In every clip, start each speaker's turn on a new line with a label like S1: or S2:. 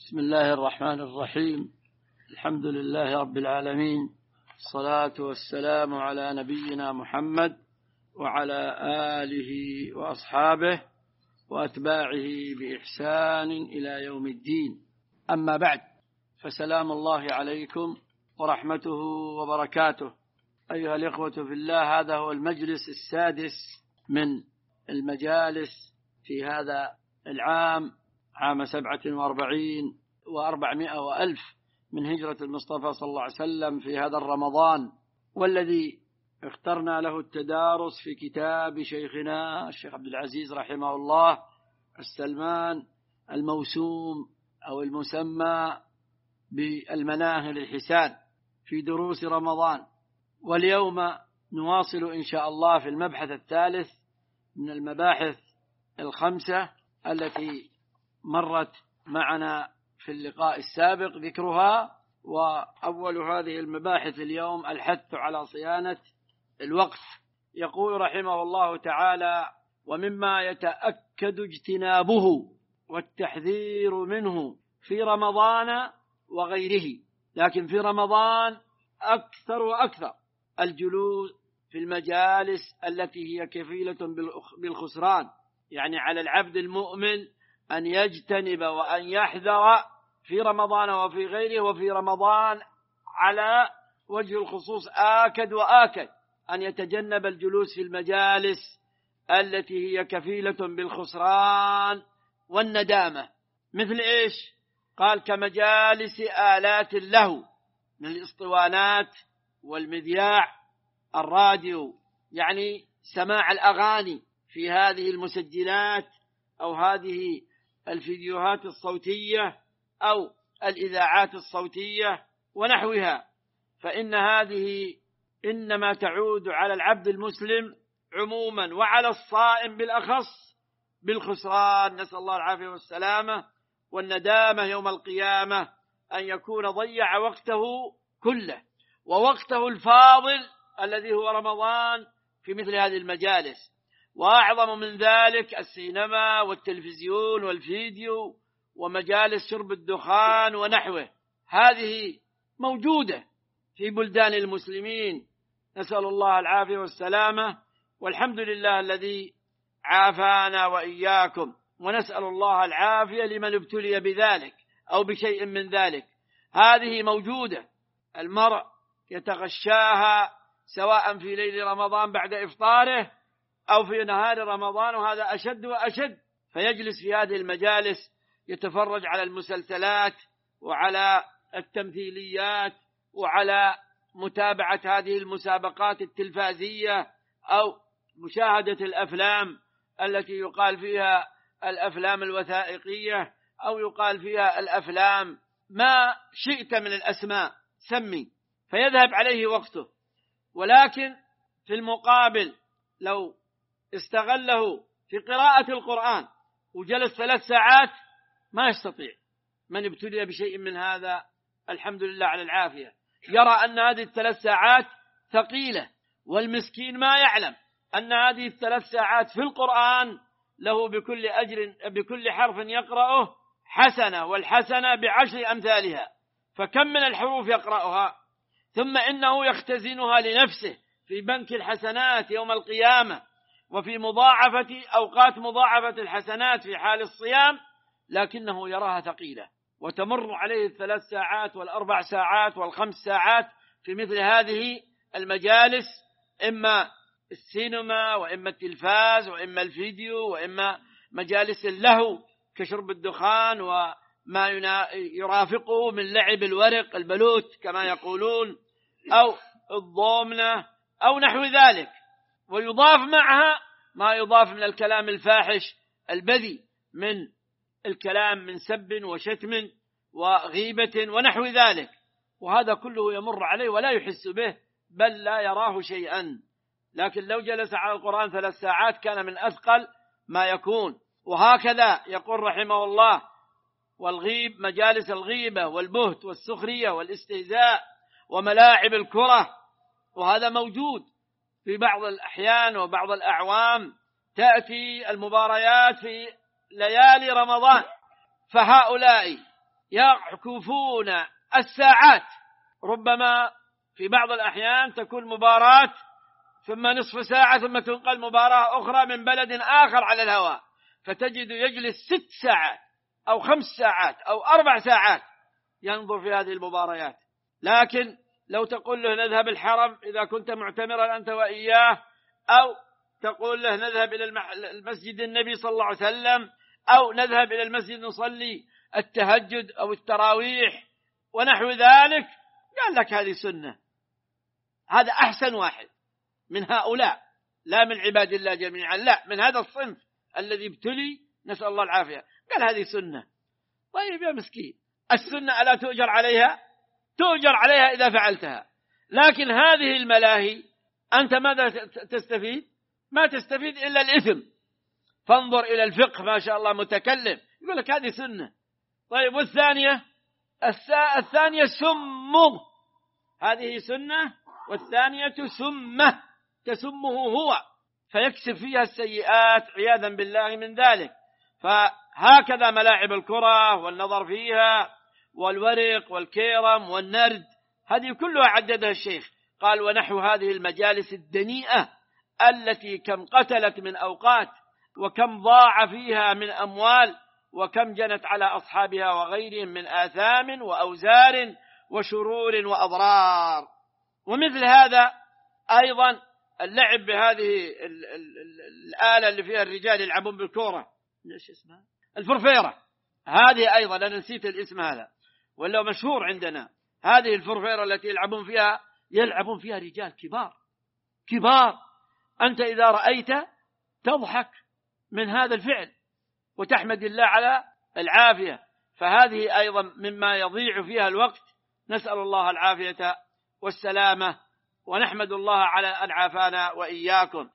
S1: بسم الله الرحمن الرحيم. الحمد لله رب العالمين، الصلاة والسلام على نبينا محمد وعلى آله وأصحابه وأتباعه بإحسان إلى يوم الدين. أما بعد، فسلام الله عليكم ورحمته وبركاته. أيها الإخوة في الله، هذا هو المجلس السادس من المجالس في هذا العام، عام 47 و400 وألف من هجرة المصطفى صلى الله عليه وسلم، في هذا الرمضان، والذي اخترنا له التدارس في كتاب شيخنا الشيخ عبد العزيز رحمه الله السلمان، الموسوم أو المسمى بالمناهل الحسان في دروس رمضان. واليوم نواصل إن شاء الله في المبحث الثالث من المباحث الخمسة التي مرت معنا في اللقاء السابق ذكرها. وأول هذه المباحث اليوم الحث على صيانة الوقت. يقول رحمه الله تعالى: ومما يتأكد اجتنابه والتحذير منه في رمضان وغيره، لكن في رمضان أكثر وأكثر، الجلوس في المجالس التي هي كفيلة بالخسران. يعني على العبد المؤمن أن يجتنب وأن يحذر في رمضان وفي غيره، وفي رمضان على وجه الخصوص آكد وآكد أن يتجنب الجلوس في المجالس التي هي كفيلة بالخسران والندامة. مثل إيش؟ قال: كمجالس آلات اللهو من الإسطوانات والمذياع، الراديو، يعني سماع الأغاني في هذه المسجلات أو هذه الفيديوهات الصوتية أو الإذاعات الصوتية ونحوها، فإن هذه إنما تعود على العبد المسلم عموما وعلى الصائم بالأخص بالخسران، نسأل الله العافية والسلامة، والندامة يوم القيامة أن يكون ضيع وقته كله ووقته الفاضل الذي هو رمضان في مثل هذه المجالس. وأعظم من ذلك السينما والتلفزيون والفيديو ومجالس شرب الدخان ونحوه، هذه موجودة في بلدان المسلمين، نسأل الله العافية والسلامة، والحمد لله الذي عافانا وإياكم، ونسأل الله العافية لمن ابتلي بذلك أو بشيء من ذلك. هذه موجودة، المرء يتغشاها سواء في ليل رمضان بعد إفطاره أو في نهار رمضان، وهذا أشد وأشد، فيجلس في هذه المجالس يتفرج على المسلسلات وعلى التمثيليات وعلى متابعة هذه المسابقات التلفازية أو مشاهدة الأفلام التي يقال فيها الأفلام الوثائقية أو يقال فيها الأفلام ما شئت من الأسماء سمي، فيذهب عليه وقته. ولكن في المقابل لو استغله في قراءة القرآن وجلس 3 ساعات ما يستطيع. من ابتلي بشيء من هذا الحمد لله على العافية، يرى أن هذه 3 ساعات ثقيلة، والمسكين ما يعلم أن هذه 3 ساعات في القرآن له بكل أجر، بكل حرف يقرأه حسنة، والحسنة ب10 أمثالها، فكم من الحروف يقرأها، ثم إنه يختزنها لنفسه في بنك الحسنات يوم القيامة، وفي مضاعفة أوقات مضاعفة الحسنات في حال الصيام، لكنه يراها ثقيلة، وتمر عليه 3 ساعات و4 ساعات و5 ساعات في مثل هذه المجالس، إما السينما وإما التلفاز وإما الفيديو وإما مجالس اللهو كشرب الدخان وما يرافقه من لعب الورق البلوت كما يقولون، أو الضومنة أو نحو ذلك. ويضاف معها ما يضاف من الكلام الفاحش البذي، من الكلام من سب وشتم وغيبة ونحو ذلك، وهذا كله يمر عليه ولا يحس به، بل لا يراه شيئا. لكن لو جلس على القرآن 3 ساعات كان من أثقل ما يكون. وهكذا يقول رحمه الله: والغيب، مجالس الغيبة والبهت والسخرية والاستهزاء وملاعب الكرة، وهذا موجود في بعض الأحيان وبعض الأعوام، تأتي المباريات في ليالي رمضان، فهؤلاء يعكفون الساعات، ربما في بعض الأحيان تكون مباراة ثم نصف ساعة ثم تنقل مباراة أخرى من بلد آخر على الهواء، فتجد يجلس 6 ساعات أو 5 ساعات أو 4 ساعات ينظر في هذه المباريات. لكن لو تقول له نذهب الحرم إذا كنت معتمرا أنت وإياه، أو تقول له نذهب إلى المسجد النبي صلى الله عليه وسلم، أو نذهب إلى المسجد نصلي التهجد أو التراويح ونحو ذلك، قال لك هذه سنة. هذا أحسن واحد من هؤلاء، لا من عباد الله جميعا، لا، من هذا الصنف الذي ابتلي، نسأل الله العافية، قال هذه سنة. طيب يا مسكين، السنة ألا تؤجر عليها؟ تؤجر عليها إذا فعلتها. لكن هذه الملاهي أنت ماذا تستفيد؟ ما تستفيد إلا الإثم. فانظر إلى الفقه، ما شاء الله متكلم يقول لك هذه سنة. طيب والثانية؟ الثانية سمه، هذه سنة، والثانية سمه، تسمه هو، فيكسب فيها السيئات عياذا بالله من ذلك. فهكذا ملاعب الكرة والنظر فيها والورق والكيرم والنرد، هذه كلها عددها الشيخ، قال ونحو هذه المجالس الدنيئة التي كم قتلت من أوقات، وكم ضاع فيها من أموال، وكم جنت على أصحابها وغيرهم من آثام وأوزار وشرور وأضرار. ومثل هذا أيضا اللعب بهذه الآلة اللي فيها الرجال يلعبون بالكورة، ايش اسمها؟ الفرفيرة. هذه أيضا أنا نسيت الاسم هذا، ولا مشهور عندنا. هذه الفرفيرة التي يلعبون فيها رجال كبار. أنت إذا رأيت تضحك من هذا الفعل وتحمد الله على العافية. فهذه أيضا مما يضيع فيها الوقت، نسأل الله العافية والسلامة، ونحمد الله على أن عافانا وإياكم.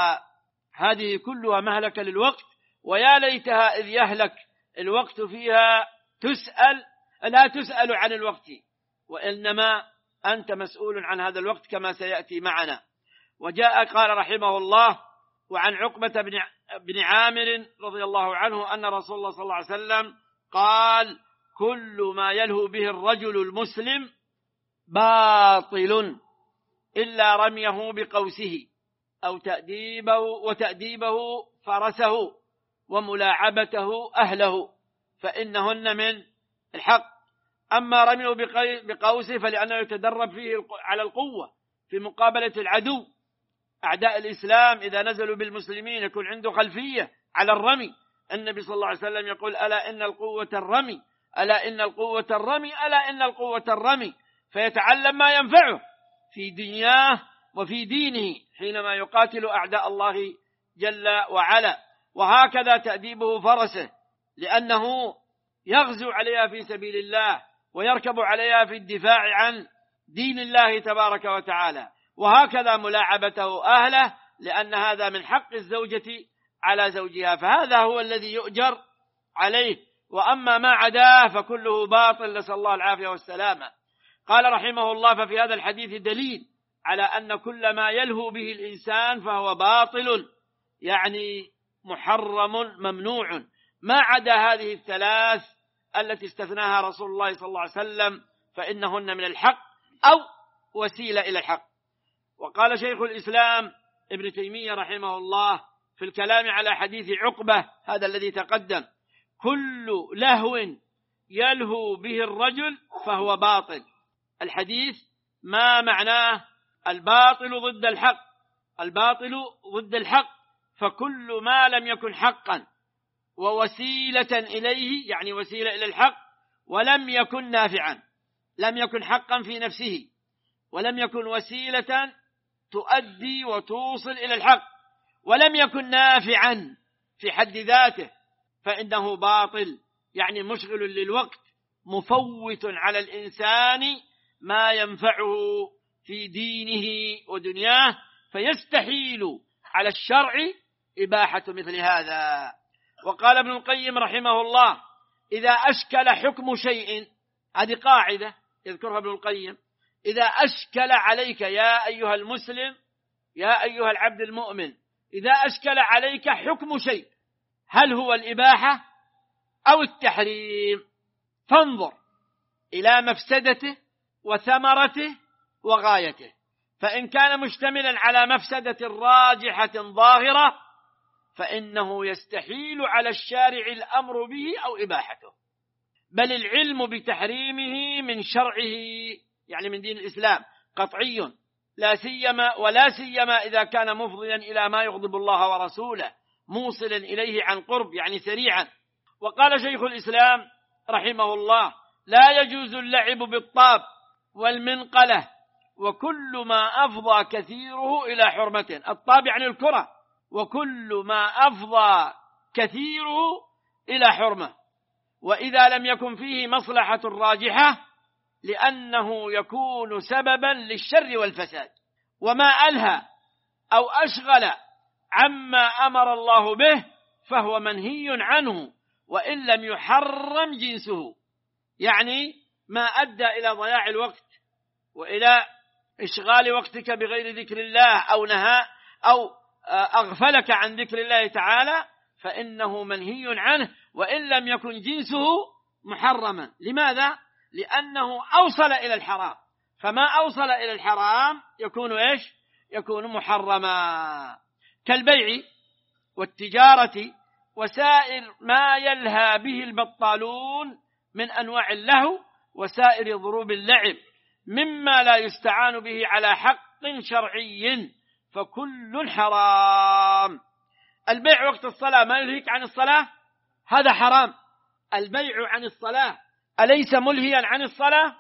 S1: فهذه كلها مهلكة للوقت، ويا ليتها إذ يهلك الوقت فيها لا تسأل عن الوقت، وإنما أنت مسؤول عن هذا الوقت كما سيأتي معنا. وجاء قال رحمه الله: وعن عقبة بن عامر رضي الله عنه أن رسول الله صلى الله عليه وسلم قال: كل ما يلهو به الرجل المسلم باطل إلا رميه بقوسه أو تأديبه فرسه وملاعبته أهله، فإنهن من الحق. أما رميه بقوسه فلأنه يتدرب فيه على القوة في مقابلة العدو. أعداء الإسلام إذا نزلوا بالمسلمين يكون عنده خلفية على الرمي. النبي صلى الله عليه وسلم يقول: ألا إن القوة الرمي، ألا إن القوة الرمي، ألا إن القوة الرمي. فيتعلم ما ينفعه في دنياه وفي دينه حينما يقاتل أعداء الله جل وعلا. وهكذا تأديبه فرسه، لأنه يغزو عليها في سبيل الله ويركب عليها في الدفاع عن دين الله تبارك وتعالى. وهكذا ملاعبته أهله، لأن هذا من حق الزوجة على زوجها، فهذا هو الذي يؤجر عليه. وأما ما عداه فكله باطل، نسأل الله العافية والسلامة. قال رحمه الله: ففي هذا الحديث دليل على أن كل ما يلهو به الإنسان فهو باطل، يعني محرم ممنوع، ما عدا هذه الثلاث التي استثناها رسول الله صلى الله عليه وسلم، فإنهن من الحق أو وسيلة إلى الحق. وقال شيخ الإسلام ابن تيمية رحمه الله في الكلام على حديث عقبة هذا الذي تقدم: كل لهو يلهو به الرجل فهو باطل. الحديث ما معناه؟ الباطل ضد الحق، الباطل ضد الحق، فكل ما لم يكن حقا ووسيلة إليه، يعني وسيلة إلى الحق، ولم يكن نافعا، لم يكن حقا في نفسه، ولم يكن وسيلة تؤدي وتوصل إلى الحق، ولم يكن نافعا في حد ذاته، فإنه باطل، يعني مشغل للوقت، مفوت على الإنسان ما ينفعه في دينه ودنياه، فيستحيل على الشرع إباحة مثل هذا. وقال ابن القيم رحمه الله: إذا أشكل حكم شيء، هذه قاعدة يذكرها ابن القيم، إذا أشكل عليك يا أيها المسلم، يا أيها العبد المؤمن، إذا أشكل عليك حكم شيء، هل هو الإباحة أو التحريم؟ فانظر إلى مفسدته وثمرته وغايته، فإن كان مشتملا على مفسدة راجحة ظاهرة فإنه يستحيل على الشارع الأمر به أو إباحته، بل العلم بتحريمه من شرعه، يعني من دين الإسلام، قطعي، ولا سيما إذا كان مفضيا إلى ما يغضب الله ورسوله، موصلا إليه عن قرب، يعني سريعا. وقال شيخ الإسلام رحمه الله: لا يجوز اللعب بالطاب والمنقلة وكل ما أفضى كثيره إلى حرمة. الطاب يعني الكرة، وكل ما أفضى كثيره إلى حرمة، وإذا لم يكن فيه مصلحة راجحة لأنه يكون سببا للشر والفساد، وما ألهى أو أشغل عما أمر الله به فهو منهي عنه وإن لم يحرم جنسه، يعني ما أدى إلى ضياع الوقت وإلى إشغال وقتك بغير ذكر الله أو نهى أو أغفلك عن ذكر الله تعالى فإنه منهي عنه وإن لم يكن جنسه محرما. لماذا؟ لأنه أوصل إلى الحرام، فما أوصل إلى الحرام يكون إيش؟ يكون محرما، كالبيع والتجارة وسائر ما يلهى به البطالون من أنواع اللهو وسائر ضروب اللعب مما لا يستعان به على حق شرعي فكل حرام. البيع وقت الصلاة ما يلهيك عن الصلاة، هذا حرام. البيع عن الصلاة أليس ملهيا عن الصلاة؟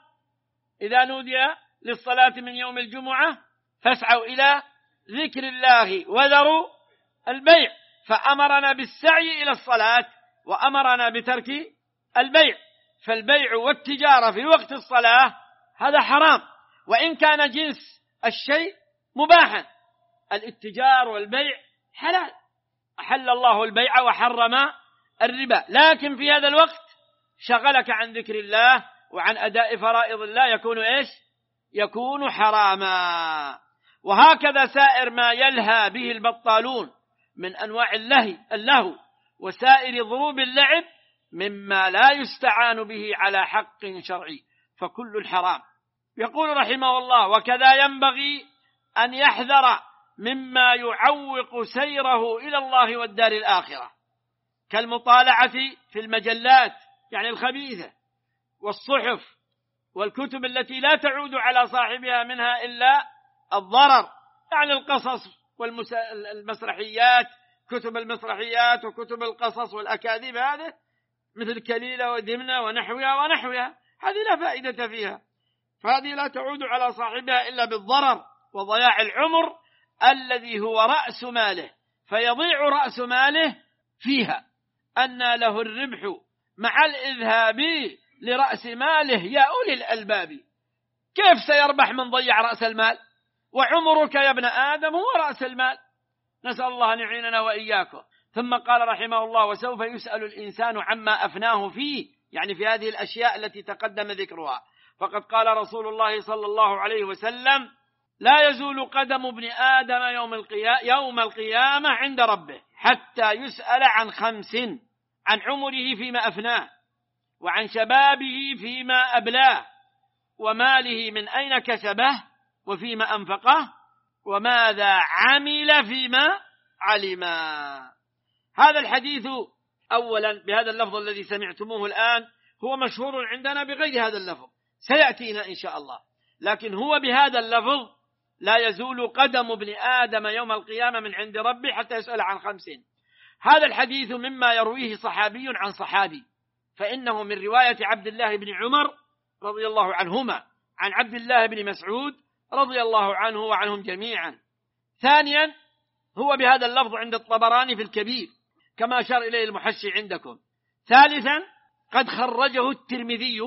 S1: إذا نودي للصلاة من يوم الجمعة فاسعوا إلى ذكر الله وذروا البيع، فأمرنا بالسعي إلى الصلاة وأمرنا بترك البيع، فالبيع والتجارة في وقت الصلاة هذا حرام، وإن كان جنس الشيء مباحا. الاتجار والبيع حلال، أحل الله البيع وحرم الربا، لكن في هذا الوقت شغلك عن ذكر الله وعن أداء فرائض الله يكون إيش؟ يكون حراما. وهكذا سائر ما يلهى به البطالون من أنواع اللهو وسائر ضروب اللعب مما لا يستعان به على حق شرعي فكل الحرام. يقول رحمه الله: وكذا ينبغي أن يحذر مما يعوق سيره إلى الله والدار الآخرة، كالمطالعة في المجلات يعني الخبيثة والصحف والكتب التي لا تعود على صاحبها منها إلا الضرر، يعني القصص والمسرحيات، كتب المسرحيات وكتب القصص والأكاذيب، هذه مثل كليلة ودمنة ونحوها هذه لا فائدة فيها، فهذه لا تعود على صاحبها إلا بالضرر وضياع العمر الذي هو رأس ماله، فيضيع رأس ماله فيها أن له الربح مع الإذهاب لرأس ماله يا أولي الألباب. كيف سيربح من ضيع رأس المال؟ وعمرك يا ابن آدم هو رأس المال. نسأل الله أن يعيننا وإياكم. ثم قال رحمه الله: وسوف يسأل الإنسان عما أفناه فيه، يعني في هذه الأشياء التي تقدم ذكرها. فقد قال رسول الله صلى الله عليه وسلم: لا يزول قدم ابن آدم يوم القيامة عند ربه حتى يسأل عن 5: عن عمره فيما أفناه، وعن شبابه فيما أبلاه، وماله من أين كسبه، وفيما أنفقه، وماذا عمل فيما علما. هذا الحديث أولا بهذا اللفظ الذي سمعتموه الآن هو مشهور عندنا بغير هذا اللفظ، سيأتينا إن شاء الله، لكن هو بهذا اللفظ: لا يزول قدم ابن آدم يوم القيامة من عند ربه حتى يسأل عن 5. هذا الحديث مما يرويه صحابي عن صحابي، فإنه من رواية عبد الله بن عمر رضي الله عنهما عن عبد الله بن مسعود رضي الله عنه وعنهم جميعا. ثانيا هو بهذا اللفظ عند الطبراني في الكبير كما أشار إليه المحشي عندكم. ثالثا قد خرجه الترمذي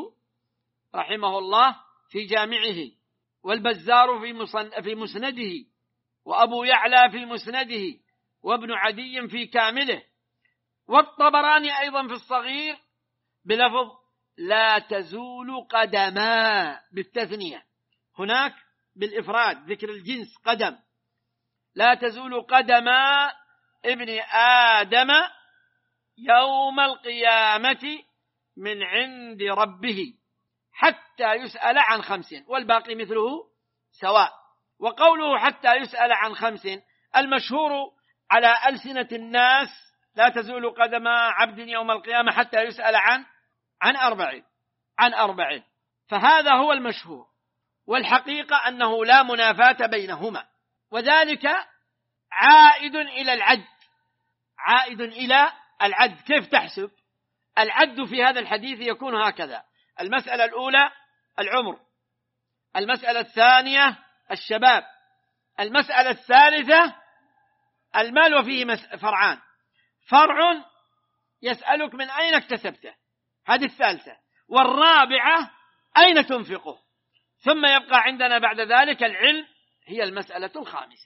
S1: رحمه الله في جامعه، والبزار في مسنده، وأبو يعلى في مسنده، وابن عدي في كامله، والطبراني أيضا في الصغير بلفظ لا تزول قدما بالتثنية، هناك بالإفراد ذكر الجنس قدم. لا تزول قدما ابن آدم يوم القيامة من عند ربه حتى يسأل عن 5 والباقي مثله سواء. وقوله حتى يسأل عن 5 المشهور على ألسنة الناس لا تزول قدم عبد يوم القيامة حتى يسأل عن 4 فهذا هو المشهور، والحقيقة أنه لا منافاة بينهما، وذلك عائد إلى العد. كيف تحسب العد في هذا الحديث؟ يكون هكذا: المسألة الأولى العمر، المسألة الثانية الشباب، المسألة الثالثة المال، وفيه فرعان: فرع يسألك من أين اكتسبته، هذه الثالثة، والرابعة أين تنفقه، ثم يبقى عندنا بعد ذلك العلم، هي المسألة الخامسة.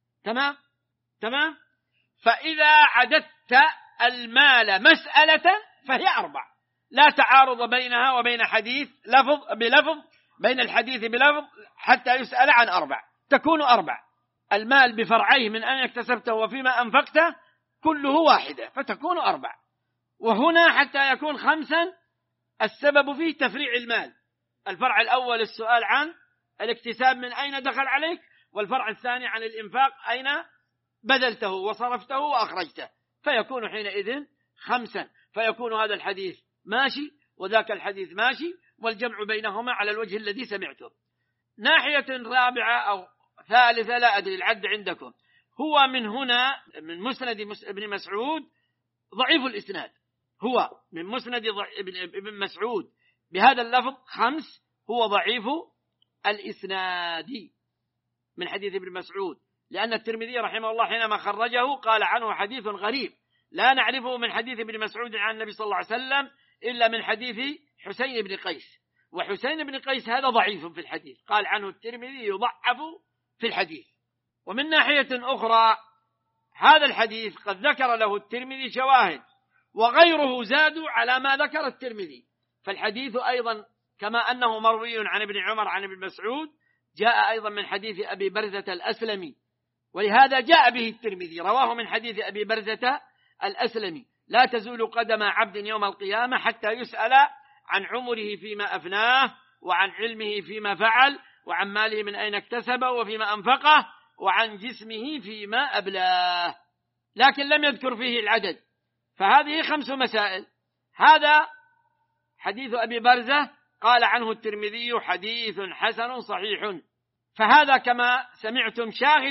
S1: تمام. فإذا عددت المال مسألة فهي 4، لا تعارض بينها وبين حديث بلفظ، بين الحديث بلفظ حتى يسأل عن 4 تكون 4. المال بفرعيه من أين اكتسبته وفيما أنفقته كله واحدة فتكون 4. وهنا حتى يكون 5 السبب فيه تفريع المال: الفرع الأول السؤال عن الاكتساب من أين دخل عليك، والفرع الثاني عن الإنفاق أين بذلته وصرفته وأخرجته، فيكون حينئذ 5. فيكون هذا الحديث ماشي وذاك الحديث ماشي، والجمع بينهما على الوجه الذي سمعته. ناحية رابعة أو ثالثة لا أدري العد عندكم، هو من هنا من مسند ابن مسعود ضعيف الإسناد، هو من مسند ابن مسعود بهذا اللفظ 5 هو ضعيف الإسناد من حديث ابن مسعود، لأن الترمذي رحمه الله حينما خرجه قال عنه حديث غريب لا نعرفه من حديث ابن مسعود عن النبي صلى الله عليه وسلم إلا من حديث حسين بن قيس، وحسين بن قيس هذا ضعيف في الحديث، قال عنه الترمذي يضعف في الحديث. ومن ناحية أخرى هذا الحديث قد ذكر له الترمذي شواهد وغيره زادوا على ما ذكر الترمذي، فالحديث أيضا كما أنه مروي عن ابن عمر عن ابن مسعود جاء أيضا من حديث أبي برزة الأسلمي، ولهذا جاء به الترمذي رواه من حديث أبي برزة الأسلمي: لا تزول قدم عبد يوم القيامة حتى يسأل عن عمره فيما أفناه، وعن علمه فيما فعل، وعن ماله من أين اكتسبه وفيما أنفقه، وعن جسمه فيما أبلاه، لكن لم يذكر فيه العدد. فهذه 5 مسائل. هذا حديث أبي برزة قال عنه الترمذي حديث حسن صحيح، فهذا كما سمعتم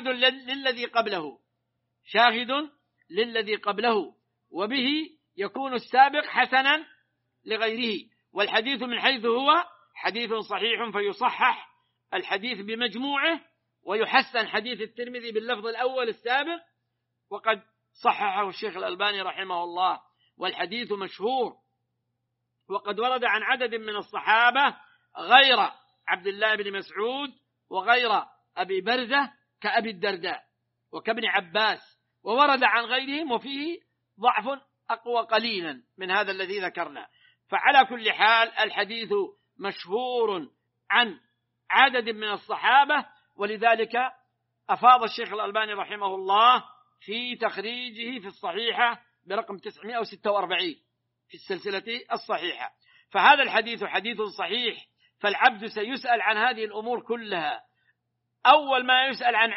S1: شاهد للذي قبله، وبه يكون السابق حسنا لغيره، والحديث من حيث هو حديث صحيح فيصحح الحديث بمجموعه، ويحسن حديث الترمذي باللفظ الأول السابق، وقد صححه الشيخ الألباني رحمه الله. والحديث مشهور، وقد ورد عن عدد من الصحابة غير عبد الله بن مسعود وغير أبي برزة كأبي الدرداء وكابن عباس، وورد عن غيرهم وفيه ضعف أقوى قليلا من هذا الذي ذكرنا. فعلى كل حال الحديث مشهور عن عدد من الصحابة، ولذلك أفاض الشيخ الألباني رحمه الله في تخريجه في الصحيحة برقم 946 في السلسلة الصحيحة. فهذا الحديث حديث صحيح، فالعبد سيسأل عن هذه الأمور كلها. أول ما يسأل عن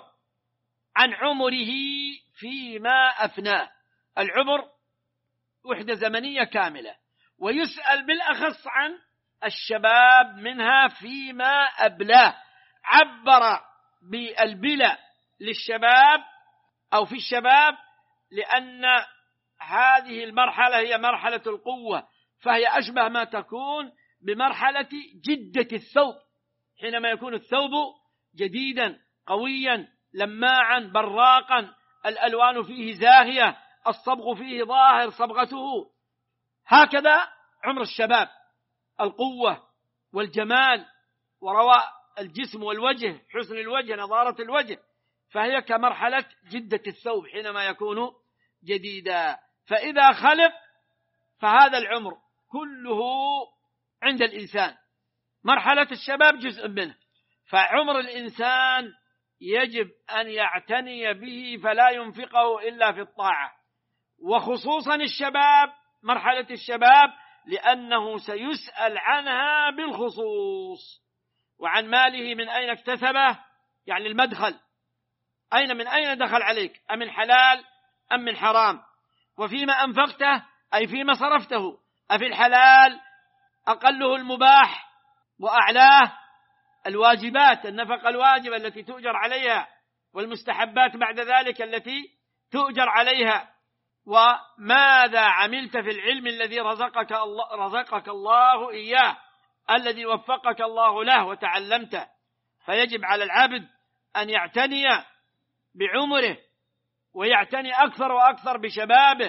S1: عمره فيما أفناه، العمر وحدة زمنية كاملة، ويسأل بالأخص عن الشباب منها فيما أبلاه، عبر بالبلا للشباب أو في الشباب لأن هذه المرحلة هي مرحلة القوة، فهي أشبه ما تكون بمرحلة جدة الثوب، حينما يكون الثوب جديدا قويا لماعا براقا، الألوان فيه زاهية، الصبغ فيه ظاهر صبغته، هكذا عمر الشباب، القوة والجمال ورواء الجسم والوجه، حسن الوجه، نضارة الوجه، فهي كمرحلة جدة الثوب حينما يكون جديدا. فإذا خلق فهذا العمر كله عند الإنسان، مرحلة الشباب جزء منه، فعمر الإنسان يجب أن يعتني به فلا ينفقه إلا في الطاعة، وخصوصا الشباب، مرحلة الشباب لأنه سيسأل عنها بالخصوص. وعن ماله من أين اكتسبه، يعني المدخل، من أين دخل عليك، أم من حلال أم من حرام. وفيما أنفقته أي فيما صرفته، أفي الحلال أقله المباح وأعلاه الواجبات، النفقة الواجبة التي تؤجر عليها، والمستحبات بعد ذلك التي تؤجر عليها. وماذا عملت في العلم الذي رزقك الله إياه، الذي وفقك الله له وتعلمته. فيجب على العبد أن يعتني بعمره ويعتني أكثر وأكثر بشبابه،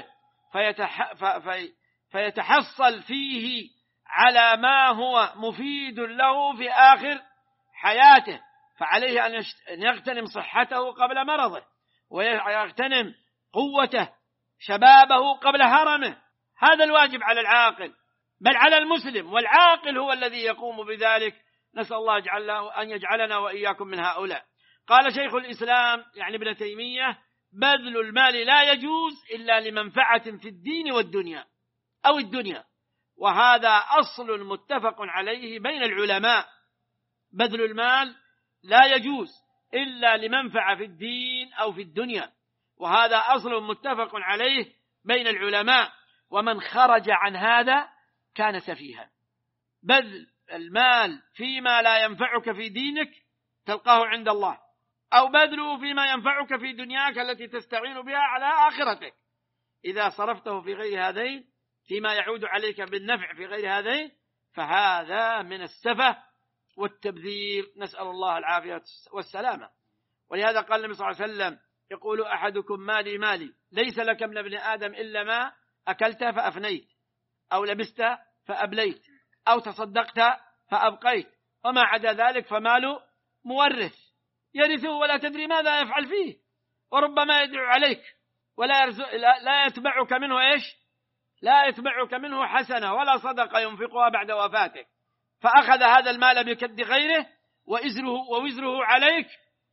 S1: فيتحصل فيه على ما هو مفيد له في آخر حياته. فعليه أن يغتنم صحته قبل مرضه، ويغتنم قوته شبابه قبل هرمه. هذا الواجب على العاقل، بل على المسلم، والعاقل هو الذي يقوم بذلك. نسأل الله أن يجعلنا وإياكم من هؤلاء. قال شيخ الإسلام يعني ابن تيمية: بذل المال لا يجوز إلا لمنفعة في الدين والدنيا أو الدنيا، وهذا أصل متفق عليه بين العلماء. بذل المال لا يجوز إلا لمنفعة في الدين أو في الدنيا، وهذا أصل متفق عليه بين العلماء. ومن خرج عن هذا كان سفيها. بذل المال فيما لا ينفعك في دينك تلقاه عند الله، أو بذله فيما ينفعك في دنياك التي تستعين بها على آخرتك. إذا صرفته في غير هذين فيما يعود عليك بالنفع في غير هذين فهذا من السفه والتبذير، نسأل الله العافية والسلامة. ولهذا قال النبي صلى الله عليه وسلم: يقول أحدكم مالي مالي، ليس لك من ابن آدم إلا ما أكلت فأفنيت، أو لبست فأبليت، أو تصدقت فأبقيت، وما عدا ذلك فمال مورث يرثه ولا تدري ماذا يفعل فيه، وربما يدعو عليك لا يتبعك منه لا يتبعك منه حسنة ولا صدقة ينفقها بعد وفاتك، فأخذ هذا المال بكد غيره ووزره عليك،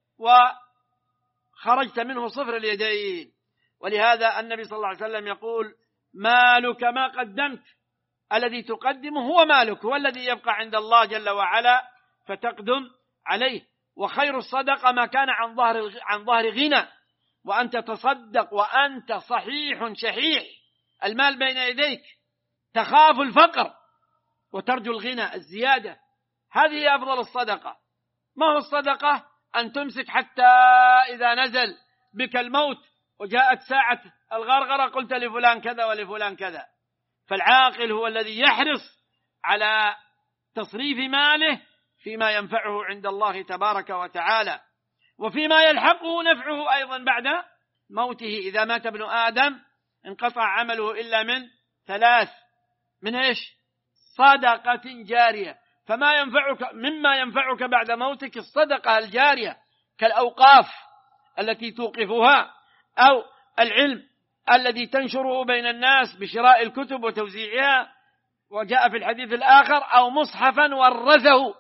S1: وخرجت منه صفر اليدين. ولهذا النبي صلى الله عليه وسلم يقول: مالك ما قدمت، الذي تقدمه هو مالك، هو الذي يبقى عند الله جل وعلا فتقدم عليه. وخير الصدقة ما كان عن ظهر غنى، وأن تتصدق وأنت صحيح شحيح، المال بين يديك، تخاف الفقر وترجو الغنى الزيادة. هذه أفضل الصدقة. ما هو الصدقة؟ أن تمسك حتى إذا نزل بك الموت وجاءت ساعة الغرغرة قلت لفلان كذا ولفلان كذا. فالعاقل هو الذي يحرص على تصريف ماله فيما ينفعه عند الله تبارك وتعالى، وفيما يلحقه نفعه أيضا بعد موته. إذا مات ابن آدم انقطع عمله إلا من ثلاث: من صدقة جارية. فما ينفعك مما ينفعك بعد موتك الصدقة الجارية، كالأوقاف التي توقفها، أو العلم الذي تنشره بين الناس بشراء الكتب وتوزيعها، وجاء في الحديث الآخر: أو مصحفا ورثه،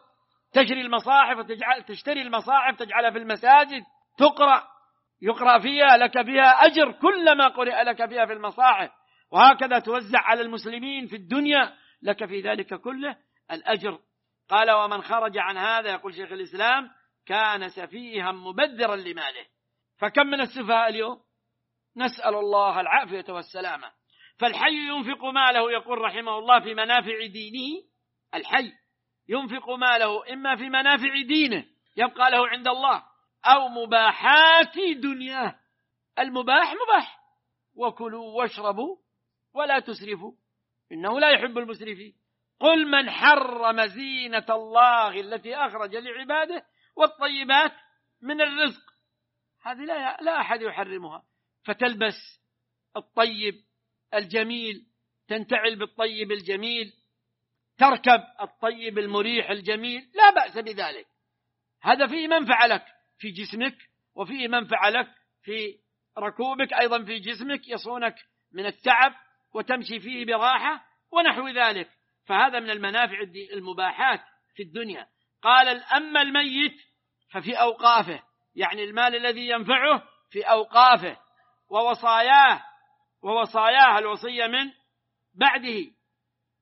S1: تشتري المصاحف تجعلها في المساجد يقرأ فيها، لك فيها أجر كلما قرأ لك فيها في المصاحف، وهكذا توزع على المسلمين في الدنيا، لك في ذلك كله الأجر. قال: ومن خرج عن هذا، يقول شيخ الإسلام، كان سفيها مبذرا لماله. فكم من السفهاء اليوم؟ نسأل الله العافية والسلامة. فالحي ينفق ماله، يقول رحمه الله، في منافع دينه. الحي ينفق ماله إما في منافع دينه يبقى له عند الله، أو مباحات دنياه. المباح مباح: وكلوا واشربوا ولا تسرفوا إنه لا يحب المسرفين. قل من حرم زينة الله التي أخرج لعباده والطيبات من الرزق. هذه لا أحد يحرمها. فتلبس الطيب الجميل، تنتعل بالطيب الجميل، تركب الطيب المريح الجميل، لا بأس بذلك. هذا فيه منفعة لك في جسمك، وفيه منفعة لك في ركوبك، أيضا في جسمك يصونك من التعب وتمشي فيه براحة ونحو ذلك. فهذا من المنافع المباحات في الدنيا. قال: أما الميت ففي أوقافه، يعني المال الذي ينفعه في أوقافه، ووصاياه الوصية من بعده.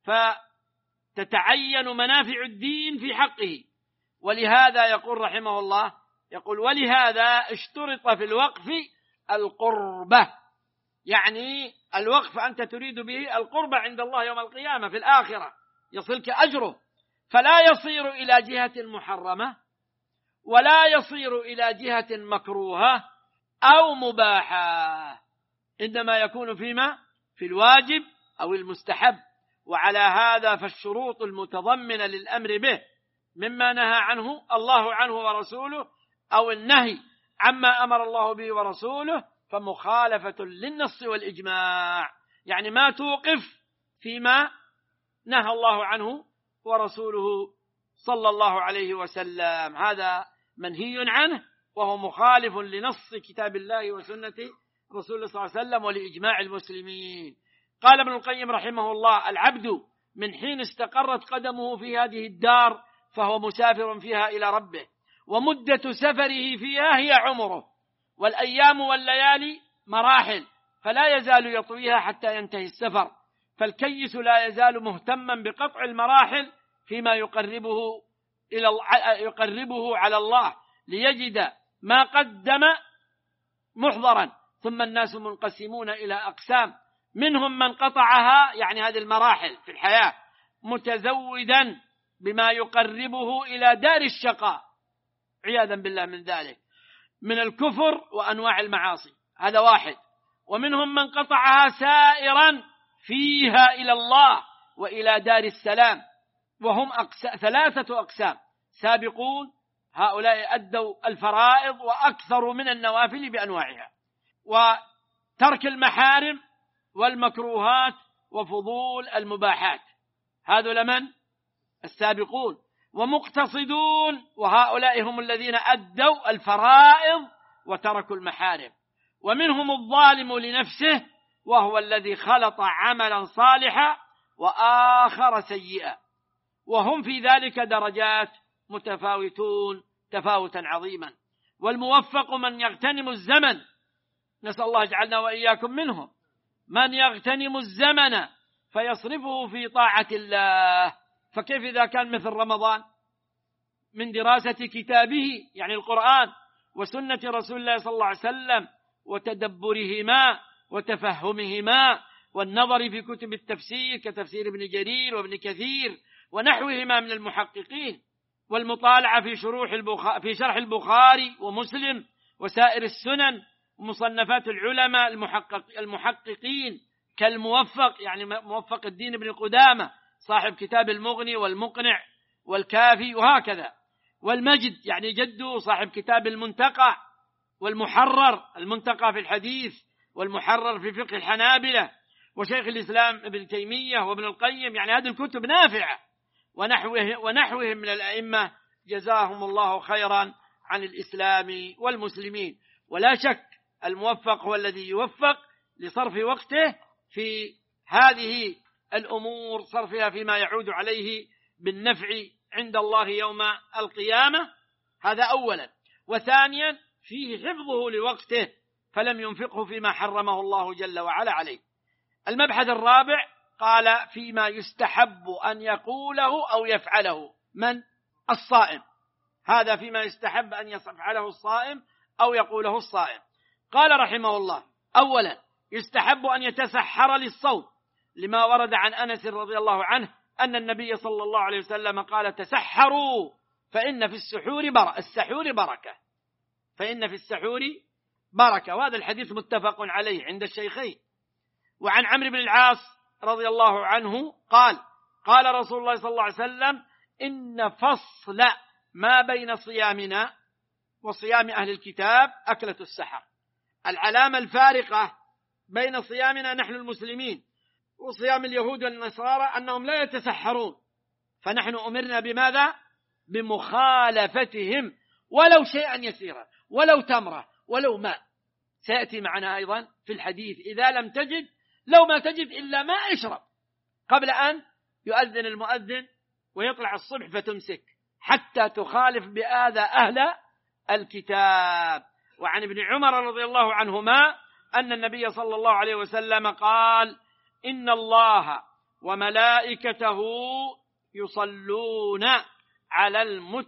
S1: فتتعين منافع الدين في حقه. ولهذا يقول رحمه الله، يقول ولهذا اشترط في الوقف القربة، يعني الوقف أنت تريد به القربة عند الله يوم القيامة في الآخرة يصلك أجره، فلا يصير إلى جهة محرمة ولا يصير إلى جهة مكروهة أو مباحة، إنما يكون في الواجب أو المستحب. وعلى هذا فالشروط المتضمنة للأمر به مما نهى عنه الله عنه ورسوله أو النهي عما أمر الله به ورسوله فمخالفة للنص والإجماع، يعني ما توقف فيما نهى الله عنه ورسوله صلى الله عليه وسلم، هذا منهي عنه وهو مخالف لنص كتاب الله وسنة رسول الله صلى الله عليه وسلم ولإجماع المسلمين. قال ابن القيم رحمه الله: العبد من حين استقرت قدمه في هذه الدار فهو مسافر فيها إلى ربه، ومدة سفره فيها هي عمره، والأيام والليالي مراحل فلا يزال يطويها حتى ينتهي السفر. فالكيس لا يزال مهتما بقطع المراحل فيما يقربه على الله ليجد ما قدم محضرا. ثم الناس منقسمون إلى أقسام، منهم من قطعها، يعني هذه المراحل في الحياة، متزودا بما يقربه إلى دار الشقاء عياذا بالله من ذلك من الكفر وأنواع المعاصي، هذا واحد. ومنهم من قطعها سائرا فيها إلى الله وإلى دار السلام، وهم 3 أقسام: سابقون، هؤلاء أدوا الفرائض وأكثر من النوافل بأنواعها، وترك المحارم والمكروهات وفضول المباحات، هذا لمن؟ السابقون. ومقتصدون، وهؤلاء هم الذين أدوا الفرائض وتركوا المحارم. ومنهم الظالم لنفسه، وهو الذي خلط عملا صالحا وآخر سيئا، وهم في ذلك درجات متفاوتون تفاوتا عظيما. والموفق من يغتنم الزمن، نسأل الله يجعلنا وإياكم منهم، من يغتنم الزمن فيصرفه في طاعة الله. فكيف إذا كان مثل رمضان من دراسة كتابه يعني القرآن وسنة رسول الله صلى الله عليه وسلم وتدبرهما وتفهمهما والنظر في كتب التفسير كتفسير ابن جرير وابن كثير ونحوهما من المحققين، والمطالعة في شرح البخاري ومسلم وسائر السنن ومصنفات العلماء المحققين كالموفق، يعني موفق الدين ابن قدامة صاحب كتاب المغني والمقنع والكافي وهكذا، والمجد يعني جده صاحب كتاب المنتقى والمحرر، المنتقى في الحديث والمحرر في فقه الحنابلة، وشيخ الإسلام ابن تيمية وابن القيم، يعني هذه الكتب نافعة، ونحوهم من الأئمة جزاهم الله خيرا عن الإسلام والمسلمين. ولا شك الموفق هو الذي يوفق لصرف وقته في هذه الأمور، صرفها فيما يعود عليه بالنفع عند الله يوم القيامة، هذا أولا. وثانيا فيه حفظه لوقته فلم ينفقه فيما حرمه الله جل وعلا عليه. المبحث الرابع قال فيما يستحب أن يقوله أو يفعله من؟ الصائم، هذا فيما يستحب أن يفعله الصائم أو يقوله الصائم. قال رحمه الله: أولا يستحب أن يتسحر للصوم، لما ورد عن أنس رضي الله عنه أن النبي صلى الله عليه وسلم قال: تسحروا فإن في السحور بركة، فإن في السحور بركة. وهذا الحديث متفق عليه عند الشيخين. وعن عمرو بن العاص رضي الله عنه قال رسول الله صلى الله عليه وسلم: إن فصل ما بين صيامنا وصيام أهل الكتاب أكلة السحر. العلامة الفارقة بين صيامنا نحن المسلمين وصيام اليهود والنصارى أنهم لا يتسحرون، فنحن أمرنا بماذا؟ بمخالفتهم، ولو شيئا يسيرا، ولو تمرة، ولو ماء. سيأتي معنا أيضا في الحديث: إذا لم تجد، لو ما تجد إلا ماء اشرب قبل أن يؤذن المؤذن ويطلع الصبح فتمسك حتى تخالف بآذى أهل الكتاب. وعن ابن عمر رضي الله عنهما أن النبي صلى الله عليه وسلم قال: إن الله وملائكته يصلون على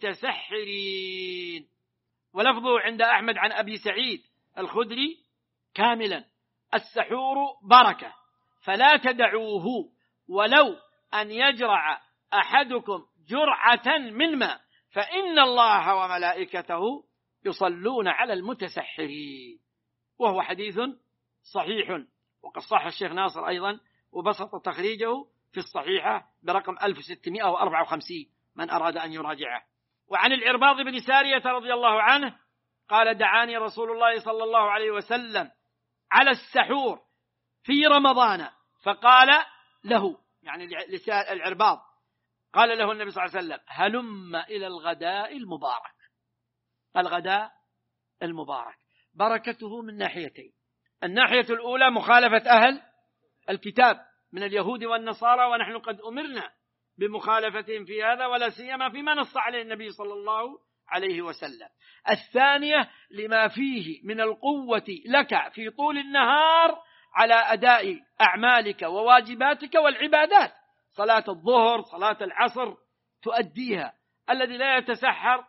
S1: المتسحرين. ولفظه عند أحمد عن أبي سعيد الخدري كاملا: السحور بركة فلا تدعوه ولو أن يجرع أحدكم جرعة من ماء فإن الله وملائكته يصلون على المتسحرين. وهو حديث صحيح، وقد صح الشيخ ناصر أيضا وبسط تخريجه في الصحيحة برقم 1654 من أراد أن يراجعه. وعن العرباض بن سارية رضي الله عنه قال: دعاني رسول الله صلى الله عليه وسلم على السحور في رمضان فقال له، يعني العرباض، قال له النبي صلى الله عليه وسلم: هلم إلى الغداء المبارك. الغداء المبارك بركته من ناحيتين: الناحية الأولى مخالفة أهل الكتاب من اليهود والنصارى، ونحن قد أمرنا بمخالفتهم في هذا، ولا سيما فيما نص عليه النبي صلى الله عليه وسلم. الثانية لما فيه من القوة لك في طول النهار على أداء أعمالك وواجباتك والعبادات. صلاة الظهر، صلاة العصر تؤديها. الذي لا يتسحر